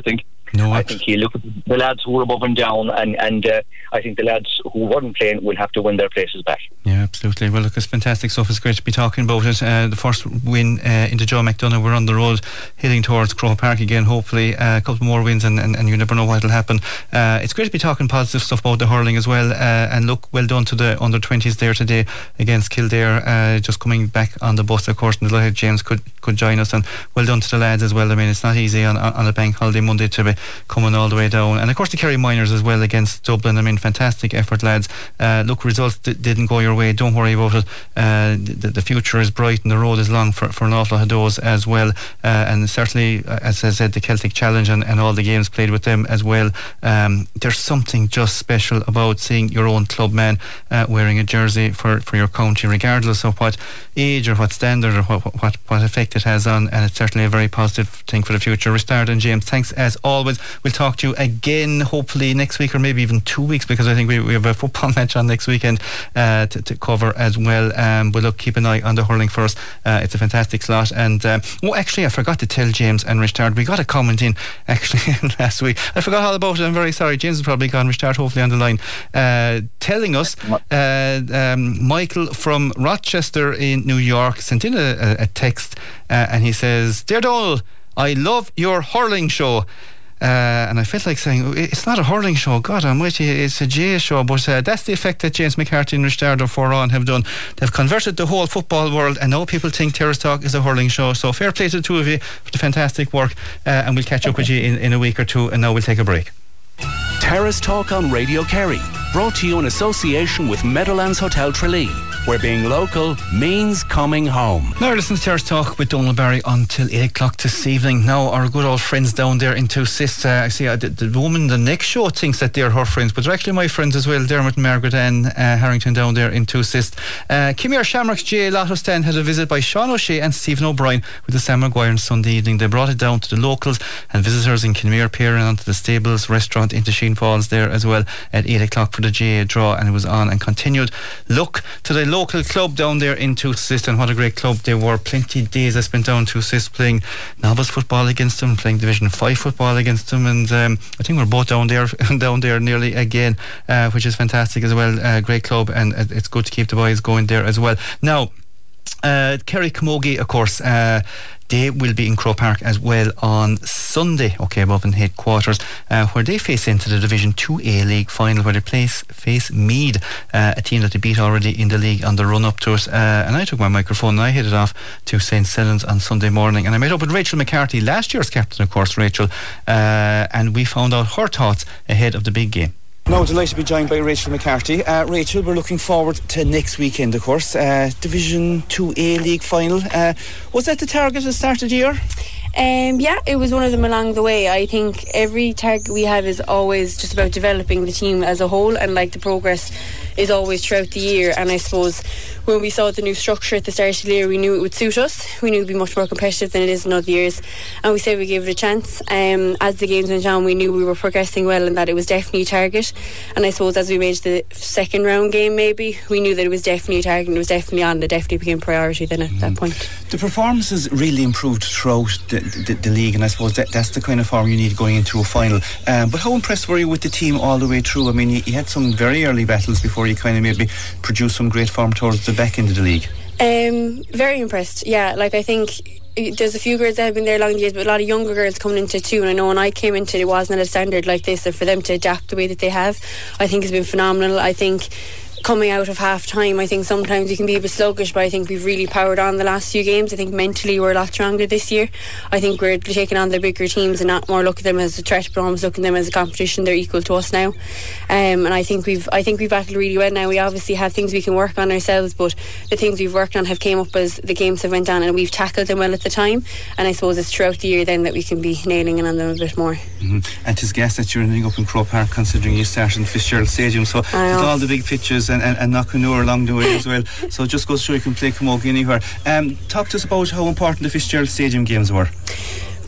No, I think he'll look at the lads who were above and down, and, and uh, I think the lads who weren't playing will have to win their places back. Yeah, absolutely. Well, look, it's fantastic stuff. It's great to be talking about it. Uh, the first win uh, into Joe McDonagh. We're on the road heading towards Croke Park again, hopefully. Uh, a couple more wins, and, and, and you never know what will happen. Uh, it's great to be talking positive stuff about the hurling as well. Uh, and look, well done to the under twenties there today against Kildare. Uh, just coming back on the bus, of course, and delighted James could, could join us. And well done to the lads as well. I mean, it's not easy on, on a bank holiday Monday to be coming all the way down. And of course, the Kerry Miners as well against Dublin. I mean, fantastic effort, lads. Uh, look, results d- didn't go your way. Don't worry about it. Uh, the, the future is bright and the road is long for, for an awful lot of those as well. Uh, and certainly, as I said, the Celtic Challenge and, and all the games played with them as well. Um, there's something just special about seeing your own club man uh, wearing a jersey for, for your county, regardless of what age or what standard or what, what, what effect it has on. And it's certainly a very positive thing for the future. Restart, and James, thanks as always. We'll talk to you again hopefully next week, or maybe even two weeks, because I think we, we have a football match on next weekend uh, to, to cover as well. Um, but look, keep an eye on the hurling for us. Uh, it's a fantastic slot. And um, oh, actually, I forgot to tell James and Richard, we got a comment in actually last week. I forgot all about it. I'm very sorry. James is probably gone. Richard, hopefully on the line, uh, telling us uh, um, Michael from Rochester in New York sent in a, a text, uh, and he says, "Dear Donald, I love your hurling show." Uh, and I felt like saying, it's not a hurling show, God almighty, it's a J show. But uh, that's the effect that James McCarthy and Richard Foran have done. They've converted the whole football world, and now people think Terrace Talk is a hurling show. So fair play to the two of you for the fantastic work, uh, and we'll catch up with you in, in a week or two. And now we'll take a break. Terrace Talk on Radio Kerry, brought to you in association with Meadowlands Hotel Tralee, where being local means coming home. Now listen to Terrace Talk with Donald Barry until eight o'clock this evening. Now our good old friends down there in Two Sis, uh, I see uh, the, the woman the next show thinks that they're her friends, but they're actually my friends as well. Dermot and Margaret Ann uh, Harrington down there in Two Sis. uh, Kimmy Shamrock's G A Lotto stand had a visit by Sean O'Shea and Stephen O'Brien with the Sam Maguire on Sunday evening. They brought it down to the locals and visitors in Kinmere Pier and onto the Stables restaurant into Sheen Falls there as well at eight o'clock for the G A draw, and it was on and continued. Look to the local club down there in Two Sis, and what a great club they were. Plenty of days I spent down Two Sis playing novice football against them, playing Division five football against them, and um, I think we're both down there down there nearly again, uh, which is fantastic as well. Uh, great club, and uh, it's good to keep the boys going there as well. Now uh, Kerry Camogie, of course, uh, they will be in Croke Park as well on Sunday, okay, above in headquarters, uh, where they face into the Division two A League final, where they place, face Meath, uh, a team that they beat already in the league on the run up to it. Uh, and I took my microphone and I headed off to Saint Sellons on Sunday morning, and I met up with Rachel McCarthy, last year's captain, of course, Rachel, uh, and we found out her thoughts ahead of the big game. Now, delighted to be joined by Rachel McCarthy. Uh, Rachel, we're looking forward to next weekend, of course. Uh, Division two A League final. Uh, was that the target at the start of the year? Um, yeah, it was one of them along the way. I think every target we have is always just about developing the team as a whole, and like the progress is always throughout the year. And I suppose when we saw the new structure at the start of the year, we knew it would suit us. We knew it would be much more competitive than it is in other years, and we said we gave it a chance. Um, as the games went on, we knew we were progressing well and that it was definitely a target. And I suppose as we made the second round game, maybe we knew that it was definitely a target and it was definitely on. It definitely became priority then at mm. that point. The performances really improved throughout the, the, the league, and I suppose that, that's the kind of form you need going into a final. Um, but how impressed were you with the team all the way through? I mean, you, you had some very early battles before you kind of maybe produced some great form towards the back end of the league. Um, very impressed, yeah. Like, I think there's a few girls that have been there long years, but a lot of younger girls coming into it too. And I know when I came into it, it wasn't at a standard like this, and for them to adapt the way that they have, I think has been phenomenal. I think coming out of half time, I think sometimes you can be a bit sluggish, but I think we've really powered on the last few games. I think mentally we're a lot stronger this year. I think we're taking on the bigger teams and not more look at them as a threat, but almost looking at them as a competition. They're equal to us now, um, and I think we've I think we've battled really well now. We obviously have things we can work on ourselves, but the things we've worked on have came up as the games have went on, and we've tackled them well at the time. And I suppose it's throughout the year then that we can be nailing in on them a bit more. Mm-hmm. And it's gas that you're ending up in Croke Park, considering you started in Fitzgerald Stadium, so with all the big pitches and, and, and Knockanoe along the way as well, so it just goes to show you can play Camogie anywhere. Um, talk to us about how important the Fitzgerald Stadium games were.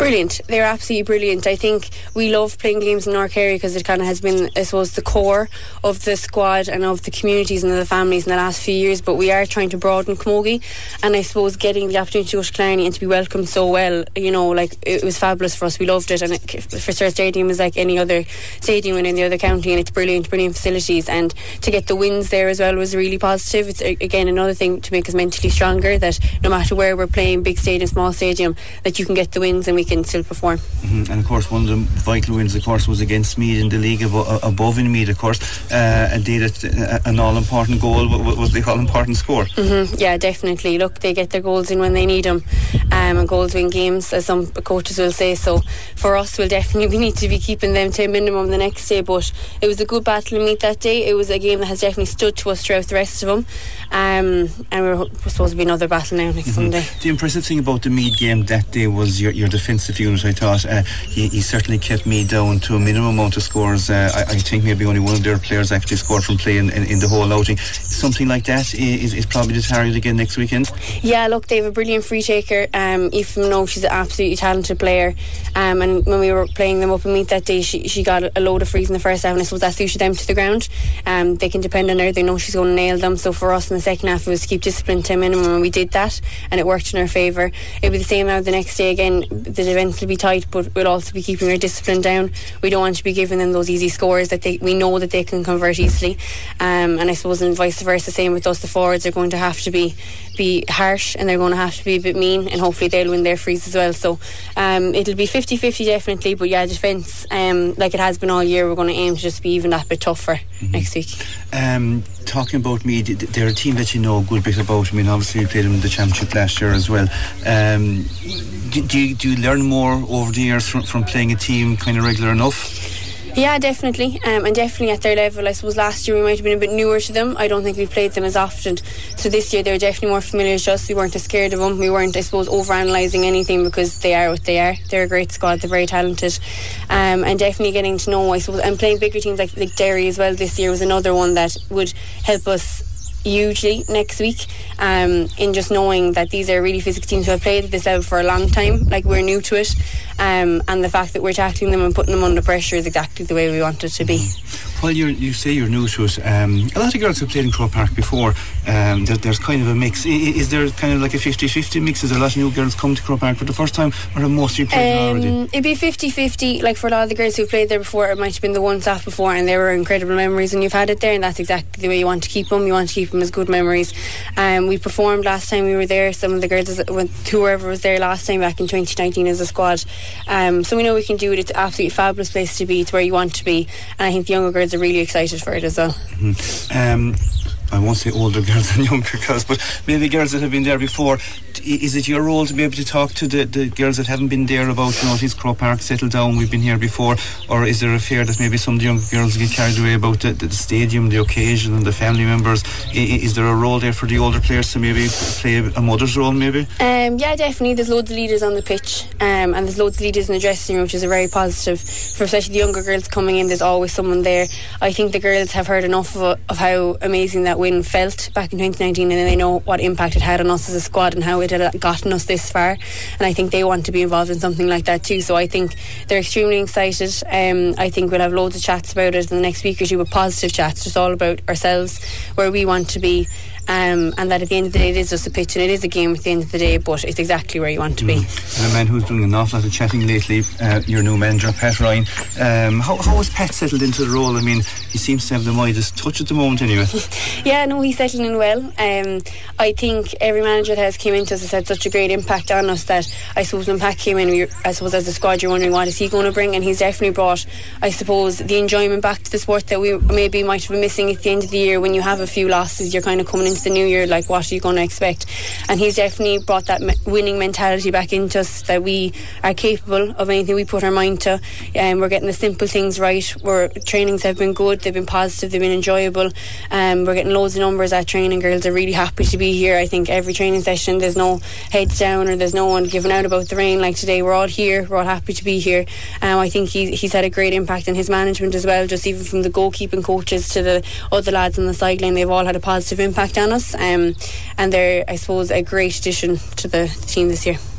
Brilliant. They're absolutely brilliant. I think we love playing games in North Kerry because it kind of has been, I suppose, the core of the squad and of the communities and the families in the last few years, but we are trying to broaden Camogie, and I suppose getting the opportunity to go to Killarney and to be welcomed so well, you know, like it was fabulous for us. We loved it, and it, Fitzgerald Stadium is like any other stadium in any other county, and it's brilliant, brilliant facilities, and to get the wins there as well was really positive. It's again another thing to make us mentally stronger, that no matter where we're playing, big stadium, small stadium, that you can get the wins and we can still perform. Mm-hmm. And of course one of the vital wins of course was against Meath in the league abo- above in Meath, of course, uh, and did it, uh, an all-important goal was the all-important score. Mm-hmm. Yeah, definitely. Look, they get their goals in when they need them, um, and goals win games, as some coaches will say. So for us, we'll definitely need to be keeping them to a minimum the next day, but it was a good battle in Meath that day. It was a game that has definitely stood to us throughout the rest of them, um, and we're, we're supposed to be another battle now next Mm-hmm. Sunday. The impressive thing about the Meath game that day was your, your defensive unit. I thought uh, he, he certainly kept Meath down to a minimum amount of scores. uh, I, I think maybe only one of their players actually scored from play in, in, in the whole outing. Something like that is, is probably the target again next weekend. Yeah, look, they have a brilliant free taker. um, Aoife Minogue, she's an absolutely talented player, um, and when we were playing them up in Meath that day, she, she got a load of frees in the first half, and I suppose that suited them to the ground. Um, they can depend on her, they know she's going to nail them. So for us in the second half, it was to keep discipline to a minimum, and we did that, and it worked in our favour. It'll be the same now the next day again. The defence will be tight, but we'll also be keeping our discipline down. We don't want to be giving them those easy scores that they, we know that they can convert easily, um, and I suppose and vice versa, same with us. The forwards are going to have to be be harsh, and they're going to have to be a bit mean, and hopefully they'll win their frees as well. So um, it'll be fifty-fifty definitely, but yeah, defence, um, like it has been all year, we're going to aim to just be even that bit tougher mm-hmm. next week. Um, talking about Meath, they're a team that you know a good bit about. I mean, obviously you played them in the championship last year as well. Um, do, do, you, do you learn more over the years from, from playing a team kind of regular enough? Yeah, definitely, um, and definitely at their level. I suppose last year we might have been a bit newer to them. I don't think we played them as often. So this year they're definitely more familiar to us. We weren't as scared of them. We weren't, I suppose, over-analysing anything, because they are what they are. They're a great squad. They're very talented, um, and definitely getting to know, I suppose, and playing bigger teams like, like Derry as well this year was another one that would help us hugely next week, um, in just knowing that these are really physical teams who have played at this level for a long time. Like, we're new to it, um, and the fact that we're tackling them and putting them under pressure is exactly the way we want it to be. Well, you're, you say you're new to it. Um, a lot of girls have played in Croke Park before. Um, there, there's kind of a mix. Is, is there kind of like a fifty-fifty mix? Is there a lot of new girls come to Croke Park for the first time, or have most of you played um, already? It'd be fifty-fifty. Like, for a lot of the girls who've played there before, it might have been the one staff before, and they were incredible memories, and you've had it there, and that's exactly the way you want to keep them. You want to keep them as good memories. Um, we performed last time we were there. Some of the girls, whoever was there last time back in twenty nineteen as a squad, um, so we know we can do it. It's an absolutely fabulous place to be. It's where you want to be, and I think the younger girls are really excited for it as well. Mm-hmm. um, I won't say older girls and younger girls, but maybe girls that have been there before. Is it your role to be able to talk to the, the girls that haven't been there about, you know, this Croke Park, settle down, we've been here before? Or is there a fear that maybe some of the younger girls get carried away about the, the stadium, the occasion, and the family members? Is, is there a role there for the older players to maybe play a mother's role, maybe? Um, yeah, definitely. There's loads of leaders on the pitch, um, and there's loads of leaders in the dressing room, which is a very positive. For especially the younger girls coming in, there's always someone there. I think the girls have heard enough of, of how amazing that win felt back in twenty nineteen, and they know what impact it had on us as a squad and how it had gotten us this far, and I think they want to be involved in something like that too. So I think they're extremely excited. um, I think we'll have loads of chats about it in the next week or two, with positive chats, just all about ourselves, where we want to be, um, and that at the end of the day it is just a pitch and it is a game at the end of the day, but it's exactly where you want to be. Mm. And a man who's doing an awful lot of chatting lately, uh, your new manager, Pat Ryan. um, how, how has Pat settled into the role? I mean, he seems to have the Midas touch at the moment anyway. Yeah, no, he's settling in well. um, I think every manager that has came into us has had such a great impact on us that I suppose when Pat came in, we, I suppose as a squad you're wondering what is he going to bring, and he's definitely brought, I suppose, the enjoyment back to the sport that we maybe might have been missing at the end of the year. When you have a few losses, you're kind of coming into the new year like, what are you going to expect? And he's definitely brought that me- winning mentality back into us, that we are capable of anything we put our mind to. Um, we're getting the simple things right. We're, trainings have been good, they've been positive, they've been enjoyable. Um, we're getting loads of numbers at training. Girls are really happy to be here. I think every training session there's no heads down or there's no one giving out about the rain like today. We're all here, we're all happy to be here. um, I think he's, he's had a great impact in his management as well, just even from the goalkeeping coaches to the other lads on the sideline. They've all had a positive impact on us, um, and they're, I suppose, a great addition to the team this year.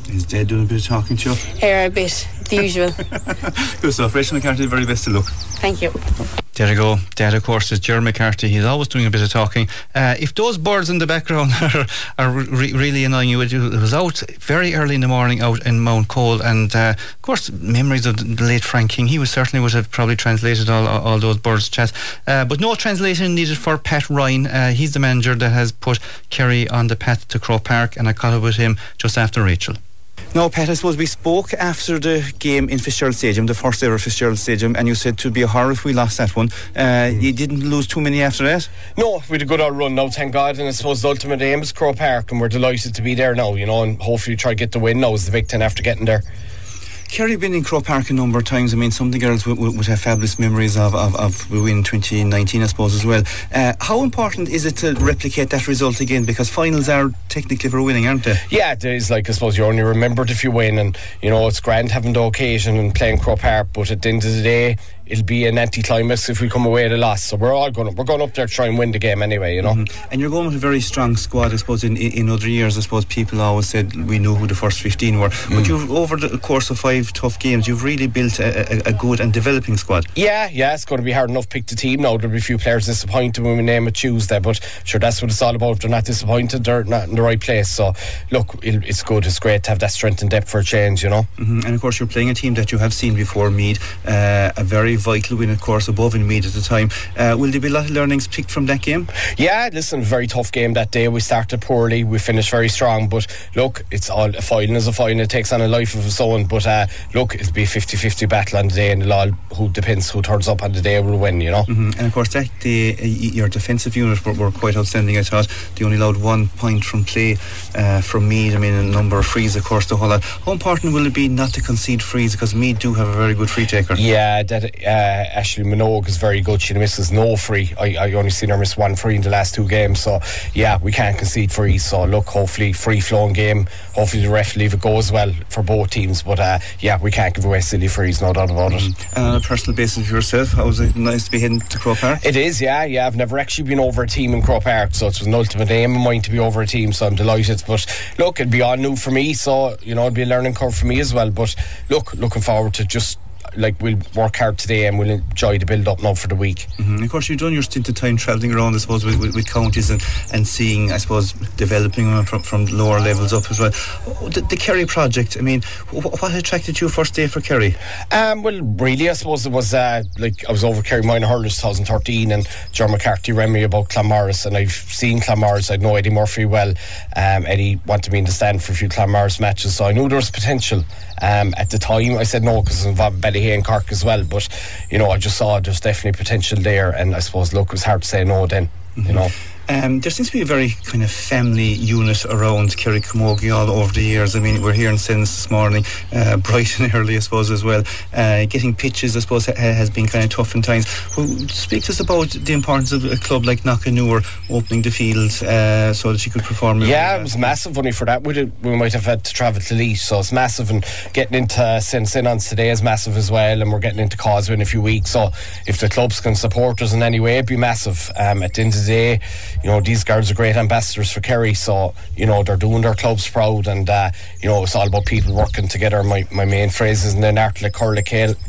Is Dad doing a bit of talking to you? Here a bit, the usual. Good stuff. Rachel McCarthy, very best of luck. Thank you. There you go. Dad, of course, is Jerry McCarthy. He's always doing a bit of talking. Uh, if those birds in the background are, are re- really annoying you, it was out very early in the morning out in Mount Cole, and uh, of course, memories of the late Frank King. He was certainly would have probably translated all all those birds' chats. Uh, but no translation needed for Pat Ryan. Uh, he's the manager that has put Kerry on the path to Croke Park, and I caught up with him just after Rachel. Now, Pat, I suppose we spoke after the game in Fitzgerald Stadium, the first ever Fitzgerald Stadium, and you said it would be a horror if we lost that one. Uh, mm. You didn't lose too many after that? No, we had a good old run now, thank God, and I suppose the ultimate aim is Croke Park, and we're delighted to be there now, you know, and hopefully try to get the win now is the big thing after getting there. Kerry been in Croke Park a number of times. I mean, some of the girls would, would have fabulous memories of, of, of the win twenty nineteen, I suppose, as well. Uh, how important is it to replicate that result again? Because finals are technically for winning, aren't they? Yeah, it is. Like, I suppose you're only remembered if you win, and, you know, it's grand having the occasion and playing Croke Park, but at the end of the day, it'll be an anti-climax if we come away with a loss. So we're all going we're going up there to try and win the game anyway, you know. Mm-hmm. And you're going with a very strong squad, I suppose. In in other years, I suppose people always said we knew who the first fifteen were. Mm. But you've, over the course of five tough games, you've really built a, a, a good and developing squad. Yeah, yeah, it's going to be hard enough to pick the team now. There'll be a few players disappointed when we name it Tuesday, but sure, that's what it's all about. If they're not disappointed, they're not in the right place. So look, it's good, it's great to have that strength and depth for a change, you know. Mm-hmm. And of course, you're playing a team that you have seen before, Meath, uh, a very vital win, of course, above in Meath at the time. Uh, will there be a lot of learnings picked from that game? Yeah, listen, very tough game that day. We started poorly, we finished very strong, but look, it's all a final is a final. It takes on a life of its own, but uh, look, it'll be a fifty-fifty battle on the day, and it'll all who depends who turns up on the day will win, you know. Mm-hmm. And of course, that day, uh, your defensive unit were, were quite outstanding, I thought. They only allowed one point from play uh, from Meath. I mean, a number of frees, of course, the whole lot. How important will it be not to concede frees, because Meath do have a very good free taker? Yeah, that uh, Ashley Minogue is very good. She misses no free. I, I only seen her miss one free in the last two games, so yeah, we can't concede frees. So look, hopefully free flowing game, hopefully the ref leave it go as well for both teams, but uh, yeah, we can't give away silly frees, no doubt about it. Mm-hmm. And on a personal basis for yourself, how was it nice to be heading to Croke Park? It is, yeah, yeah. I've never actually been over a team in Croke Park, so it was an ultimate aim of mine to be over a team, so I'm delighted. But look, it'd be all new for me, so you know, it'd be a learning curve for me as well. But look, looking forward to just like we'll work hard today and we'll enjoy the build up now for the week. Mm-hmm. Of course, you've done your stint of time travelling around, I suppose, with, with, with counties and, and seeing, I suppose, developing them from, from lower levels up as well. The, the Kerry project, I mean, what, what attracted you first day for Kerry? Um, well, really, I suppose it was uh, like I was over Kerry Minor Hurlers twenty thirteen, and John McCarthy rang me about Clonmorris, and I've seen Clonmorris. I know Eddie Murphy well. Um, Eddie wanted me in the stand for a few Clonmorris matches, so I knew there was potential. Um, at the time I said no because it involved Ballyhay and Cork as well, but you know, I just saw there's definitely potential there, and I suppose look, it was hard to say no then. Mm-hmm. You know, Um, there seems to be a very kind of family unit around Kerry Camogie all over the years. I mean, we're here in Sens this morning, uh, bright and early, I suppose, as well. Uh, getting pitches, I suppose, ha- has been kind of tough in times. Well, speak to us about the importance of a club like Knockanure opening the field uh, so that you could perform. Yeah, it was massive money for that. We, did, we might have had to travel to Leash, so it's massive, and getting into St Sinans today is massive as well, and we're getting into Causeway in a few weeks, so if the clubs can support us in any way, it'd be massive. Um, at the end of the day, you know, these girls are great ambassadors for Kerry, so you know, they're doing their clubs proud, and uh, you know, it's all about people working together. My, my main phrase is in an art like Cur like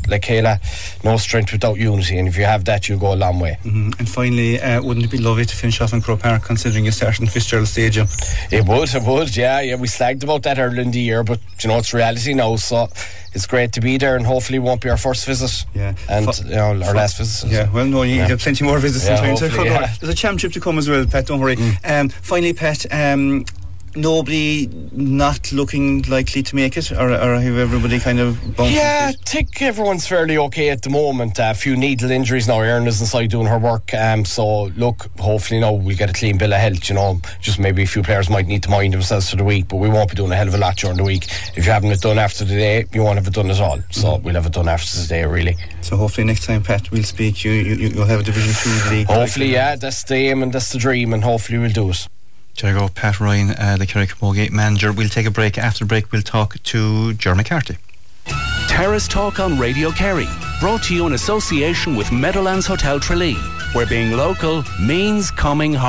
Kayla, no strength without unity, and if you have that, you'll go a long way. Mm-hmm. And finally, uh, wouldn't it be lovely to finish off in Croke Park, considering you started in Fitzgerald Stadium? It would, it would, yeah, yeah. We slagged about that earlier in the year, but you know, it's reality now, so it's great to be there, and hopefully it won't be our first visit. Yeah, and F- you know, our f- last visit. Yeah, well, no, you yeah. have plenty more visits yeah, in time to yeah. There's a championship to come as well, Pat, don't worry. Mm. Um, finally, Pat, um, nobody not looking likely to make it, or, or have everybody kind of bounced? Yeah, I think everyone's fairly okay at the moment. A uh, few needle injuries now. Erin is inside doing her work, um, so look, hopefully now we'll get a clean bill of health. You know, just maybe a few players might need to mind themselves for the week, but we won't be doing a hell of a lot during the week. If you haven't it done after the day, you won't have it done at all, so mm-hmm. we'll have it done after the day, really. So hopefully next time, Pat, we'll speak, you, you, you'll have a Division two league. Hopefully, yeah, that's the aim and that's the dream, and hopefully we'll do it. There you go, Pat Ryan, uh, the Kerry Camogie manager. We'll take a break. After the break, we'll talk to Ger McCarthy. Terrace Talk on Radio Kerry, brought to you in association with Meadowlands Hotel Tralee, where being local means coming home.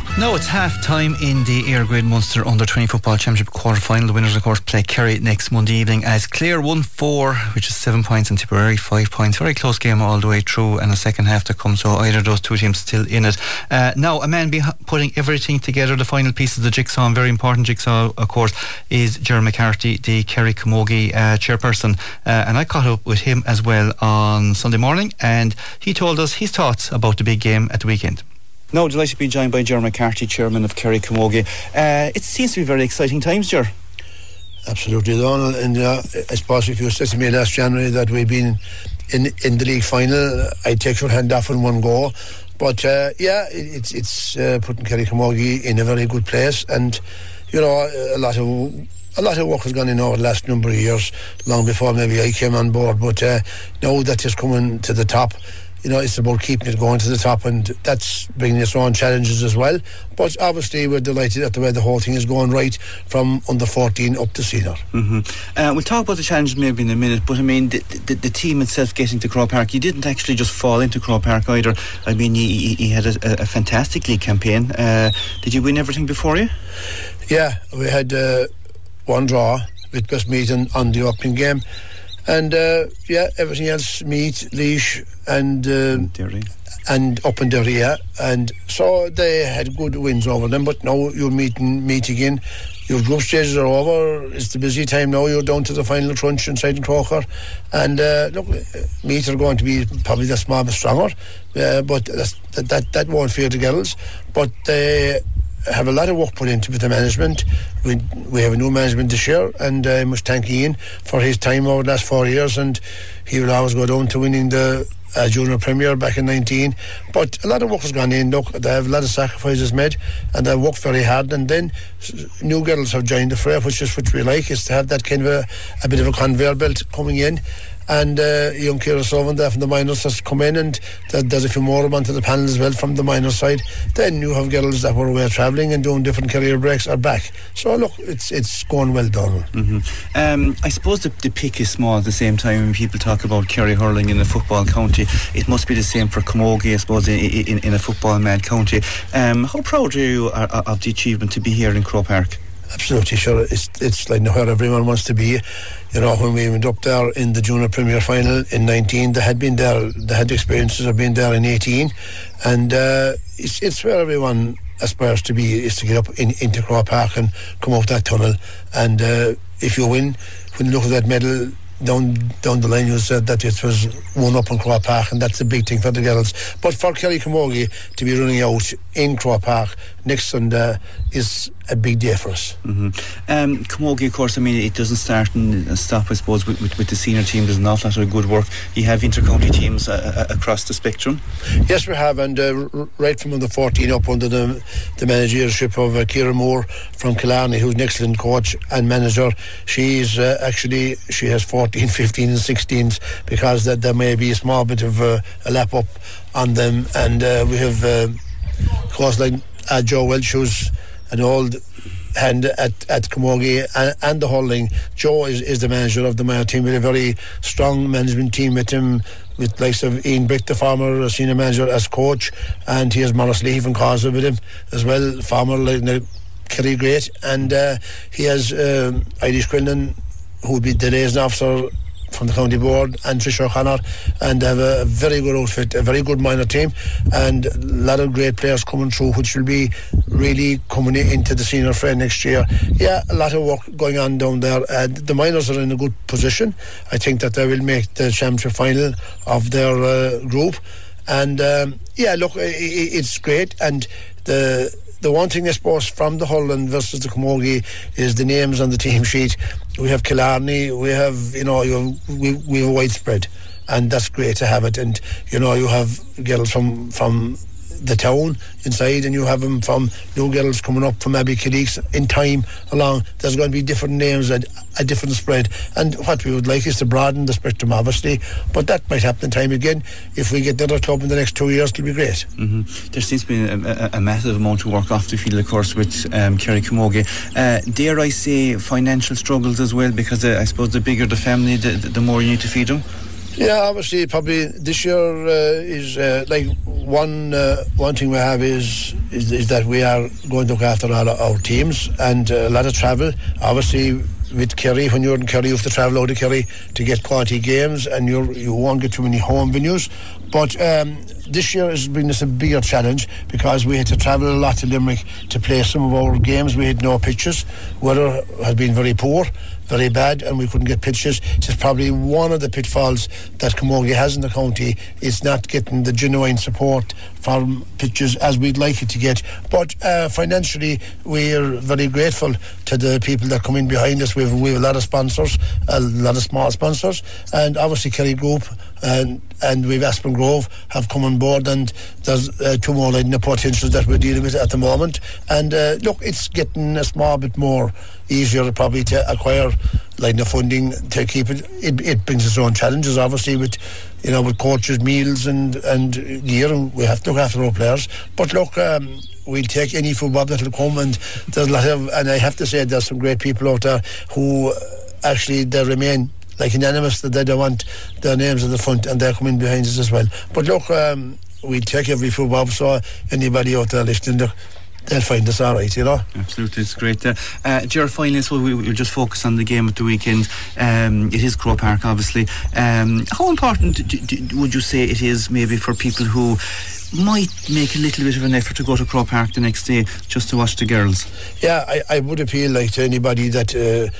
Now it's half time in the Air Grade Munster Under twenty Football Championship quarter final. The winners, of course, play Kerry next Monday evening as Clare won four, which is seven points, and Tipperary five points. Very close game all the way through, and a second half to come, so either of those two teams still in it. Uh, now, a man be putting everything together, the final piece of the jigsaw, and very important jigsaw, of course, is Gerry McCarthy, the Kerry Camogie uh, chairperson. Uh, and I caught up with him as well on Sunday morning, and he told us his thoughts about the big game at the weekend. Now, delighted to be joined by Gerry McCarthy, chairman of Kerry Camogie. Uh, it seems to be very exciting times, Ger. Absolutely, Donald. And uh, I suppose if you said to me last January that we've been in in the league final, I'd take your hand off in one go. But uh, yeah, it, it's it's uh, putting Kerry Camogie in a very good place, and you know, a lot of a lot of work has gone in over the last number of years, long before maybe I came on board. But uh, now that it's coming to the top, you know, it's about keeping it going to the top, and that's bringing its own challenges as well. But obviously we're delighted at the way the whole thing is going, right from under fourteen up to senior. Mm-hmm. Uh, we'll talk about the challenges maybe in a minute, but I mean the, the, the team itself getting to Croke Park, you didn't actually just fall into Croke Park either. I mean, you, you, you had a, a fantastic league campaign. Uh, did you win everything before you? Yeah, we had uh, one draw with Westmeath on the opening game. And uh, yeah, everything else, Meath, Laois and uh, Derry. and up in Derry, yeah. And so they had good wins over them, but now you're meeting meet again. Your group stages are over. It's the busy time now. You're down to the final crunch inside in Croker, and uh, look, Meath are going to be probably the small bit stronger, uh, but that's, that that that won't fear the girls. But they have a lot of work put into with the management. We we have a new management this year, and I must thank Ian for his time over the last four years, and he will always go down to winning the uh, Junior Premier back in nineteen. But a lot of work has gone in. Look, they have a lot of sacrifices made, and they've worked very hard, and then new girls have joined the fray, which is what we like, is to have that kind of a, a bit of a conveyor belt coming in. And uh, young Ciara Sullivan there from the minors has come in, and th- there's a few more of them onto the panel as well from the minor side. Then you have girls that were away travelling and doing different career breaks are back. So look, it's it's going well done. Mm-hmm. Um, I suppose the, the pick is small at the same time. When people talk about Kerry hurling in a football county, it must be the same for Camogie, I suppose, in, in, in a football mad county. Um, how proud are you of the achievement to be here in Croke Park? Absolutely, sure. It's it's like where everyone wants to be. You know, when we went up there in the Junior Premier final in nineteen, they had been there, they had the experiences of being there in eighteen, and uh, it's it's where everyone aspires to be, is to get up in, into Croke Park and come out that tunnel. And uh, if you win, when you look at that medal down down the line, you said that it was won up in Croke Park, and that's a big thing for the girls. But for Kerry Camogie to be running out in Croke Park next Sunday is a big day for us. Mm-hmm. Um, Camogie, of course, I mean, it doesn't start and stop, I suppose, with, with, with the senior team. There's an awful lot of good work. You have inter-county teams uh, uh, across the spectrum. Yes, we have, and uh, r- right from under fourteen up under the, the managerialship of uh, Ciara Moore from Killarney, who's an excellent coach and manager. She's uh, actually, she has fourteen, fifteen and sixteens, because that there may be a small bit of uh, a lap up on them. And uh, we have, uh, of course, like uh, Joe Welch, who's an old hand at, at Camogie and, and the hurling. Joe is, is the manager of the minor team, with a very strong management team with him, with likes of Ian Brick, the former senior manager, as coach, and he has Morris Leaf and Causa with him as well, former like, Kerry great, and uh, he has um, Irish Quinlan, who would be the liaison officer from the county board, and Tricia O'Connor, and they have a very good outfit, a very good minor team, and a lot of great players coming through, which will be really coming into the senior fray next year. Yeah, a lot of work going on down there. Uh, the minors are in a good position. I think that they will make the championship final of their uh, group, and um, yeah, look, it, it's great. And the The one thing, I suppose, from the hurling versus the Camogie is the names on the team sheet. We have Killarney, we have, you know, you have, we we have a widespread, and that's great to have it. And you know, you have girls from from the town inside, and you have them from new girls coming up from maybe Killeaks in time along. There's going to be different names and a different spread, and what we would like is to broaden the spectrum, obviously, but that might happen in time again. If we get the other club in the next two years, it'll be great. Mm-hmm. There seems to be a, a, a massive amount of work off the field, of course, with um, Kerry Camogie. Uh, dare I say financial struggles as well, because uh, I suppose the bigger the family, the, the more you need to feed them? Yeah, obviously, probably this year uh, is uh, like one uh, one thing we have is, is is that we are going to look after all our teams and uh, a lot of travel. Obviously, with Kerry, when you're in Kerry, you have to travel out of Kerry to get quality games, and you you won't get too many home venues. But um, this year has been a bigger challenge because we had to travel a lot to Limerick to play some of our games. We had no pitches. Weather has been very poor, very bad, and we couldn't get pitches. It's probably one of the pitfalls that Camogie has in the county. It's not getting the genuine support from pitches as we'd like it to get. But uh, financially, we're very grateful to the people that come in behind us. We have, we have a lot of sponsors, a lot of small sponsors, and obviously Kerry Group and and we've Aspen Grove have come on board, and there's uh, two more like the potentials that we're dealing with at the moment. And uh, look, it's getting a small bit more easier probably to acquire like the funding to keep it. It, it brings its own challenges, obviously, with you know with coaches, meals, and and gear, and we have to look after our players. But look. Um, We'll take any football that'll come, and there's a lot of, and I have to say there's some great people out there who actually they remain like unanimous that they don't want their names at the front, and they're coming behind us as well. But look, um, we take every football, so anybody out there listening, look, they'll find us all right, you know. Absolutely, it's great. Uh, uh, Gerard, finally, so we, we'll just focus on the game at the weekend. Um, it is Croke Park, obviously. Um, how important do, do, would you say it is maybe for people who might make a little bit of an effort to go to Croke Park the next day just to watch the girls? Yeah, I, I would appeal like to anybody that uh,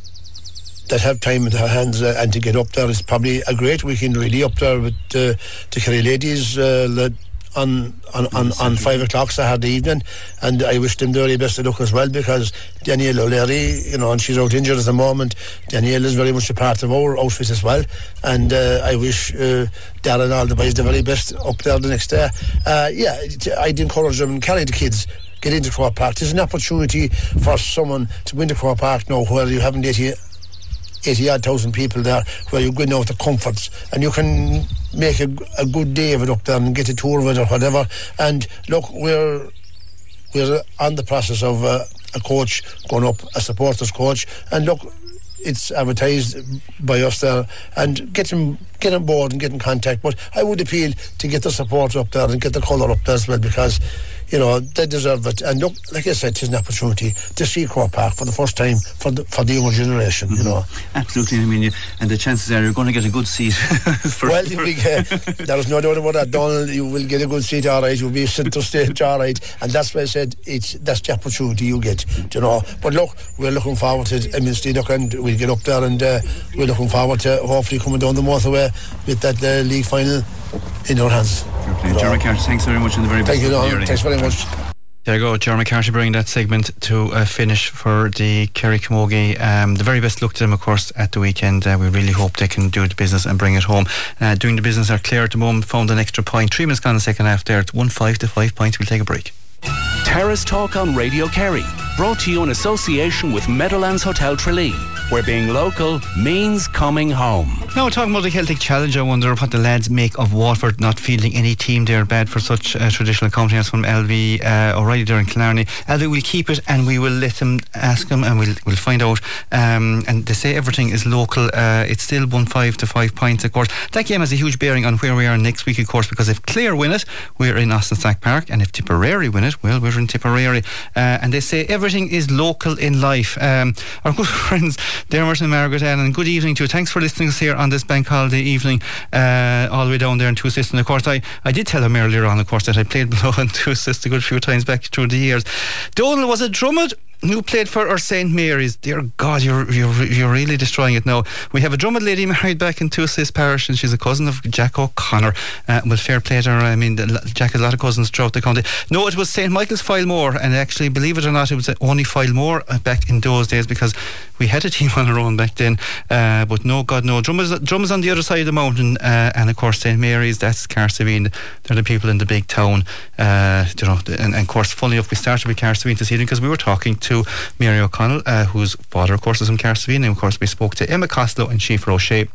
that have time in their hands uh, and to get up there. It's probably a great weekend really up there with uh, the Kerry ladies uh, on on, on, on five o'clock Saturday evening, and I wish them the very best of luck as well, because Danielle O'Leary, you know, and she's out injured at the moment. Danielle is very much a part of our outfit as well, and uh, I wish uh, Darren and all the boys the very best up there the next day. Uh, yeah, I'd encourage them and carry the kids. Get into Croke Park. There's an opportunity for someone to go into Croke Park now where you haven't eighty eighty odd thousand people there, where you're going out the comforts and you can make a, a good day of it up there and get a tour of it or whatever. And look, we're we're on the process of uh, a coach going up, a supporters coach, and look, it's advertised by us there, and get them get on board and get in contact. But I would appeal to get the support up there and get the colour up there as well, because you know they deserve it. And look, like I said, it's an opportunity to see Croke Park for the first time for the, for the younger generation. Mm-hmm. You know, absolutely. I mean, you, and the chances are you're going to get a good seat. for, well, for we get, there's no doubt about that, Donald. You will get a good seat, all right. You'll be centre stage, all right. And that's why I said it's that's the opportunity you get. You know, but look, we're looking forward to it. I mean, Steve, look, and we'll get up there, and uh, we're looking forward to hopefully coming down the motorway with that uh, league final in our hands. Okay, Jerry McCarthy, thanks very much, and the very best. Thank you, Donald. Thanks very much. There you go, Jerry McCarthy bringing that segment to a uh, finish for the Kerry Camogie. Um, the very best luck to them, of course, at the weekend. Uh, we really hope they can do the business and bring it home. Uh, doing the business are Clare at the moment, found an extra point. Three minutes gone in the second half there. It's one five to five points. We'll take a break. Terrace Talk on Radio Kerry, brought to you in association with Meadowlands Hotel Tralee, where being local means coming home. Now, talking about the Celtic Challenge, I wonder what the lads make of Waterford not fielding any team there bad for such uh, traditional county as from L V uh, O'Reilly there in Killarney. L V will keep it, and we will let them ask them, and we'll we'll find out. Um, and they say everything is local. Uh, it's still one five to five points, of course. That game has a huge bearing on where we are next week, of course, because if Clare win it, we're in Austin Stack Park, and if Tipperary win it, well, we're in Tipperary. Uh, and they say everything is local in life. Um, our good friends Dermot and Margaret Allen, good evening to you. Thanks for listening to us here on this bank holiday evening, uh, all the way down there in Two Sisters. And of course, I, I did tell them earlier on, of course, that I played below in Two Sisters a good few times back through the years. Donald was a Drummond who played for our Saint Mary's. Dear God, you're you're you're really destroying it now. We have a Drummond lady married back in Two Sis Parish, and she's a cousin of Jack O'Connor. Uh, well, fair play to her. I mean, Jack has a lot of cousins throughout the county. No, it was Saint Michael's Filemore, and actually, believe it or not, it was only Filemore back in those days, because we had a team on our own back then. Uh, but no, God, no. Drummond's, Drummond's on the other side of the mountain, uh, and of course Saint Mary's, that's Carsavine. They're the people in the big town. Uh, you know, and, and of course, funny enough, we started with Carsavine this evening because we were talking to Mary O'Connell, uh, whose father, of course, is from Carsavine, and of course we spoke to Emma Costello and Schieffer O'Shea.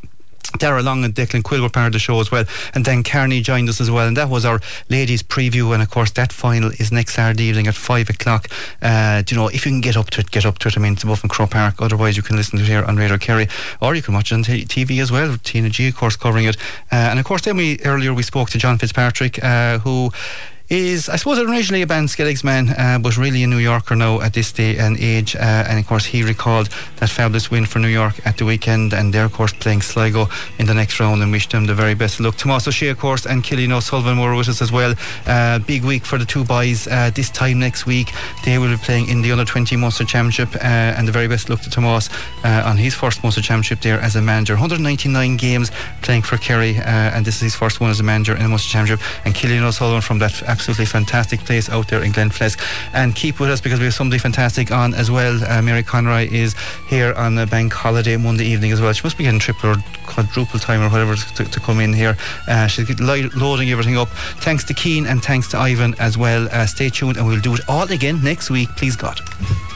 Dara Long and Declan Quill were part of the show as well, and then Carney joined us as well, and that was our ladies preview. And of course that final is next Saturday evening at five o'clock. Uh, do you know, if you can get up to it, get up to it. I mean, it's above in Croke Park. Otherwise you can listen to it here on Radio Kerry, or you can watch it on t- TV as well. Tina G of course covering it, uh, and of course then we earlier we spoke to John Fitzpatrick, uh, who is, I suppose, originally a Ballinskelligs man, uh, but really a New Yorker now at this day and age. Uh, and of course, he recalled that fabulous win for New York at the weekend, and they're, of course, playing Sligo in the next round, and wish them the very best of luck. Tomás O'Shea, of course, and Killian O'Sullivan were with us as well. Uh, big week for the two boys. Uh, this time next week, they will be playing in the under twenty Munster Championship, uh, and the very best of luck to Tomás uh, on his first Munster Championship there as a manager. one hundred ninety-nine games playing for Kerry, uh, and this is his first one as a manager in the Munster Championship. And Killian O'Sullivan from that absolutely fantastic place out there in Glenflesk. And keep with us because we have somebody fantastic on as well. uh, Mary Conroy is here on a bank holiday Monday evening as well. She must be getting triple or quadruple time or whatever to, to come in here. uh, she's lo- loading everything up. Thanks to Keane and thanks to Ivan as well. Uh, stay tuned and we'll do it all again next week, please God.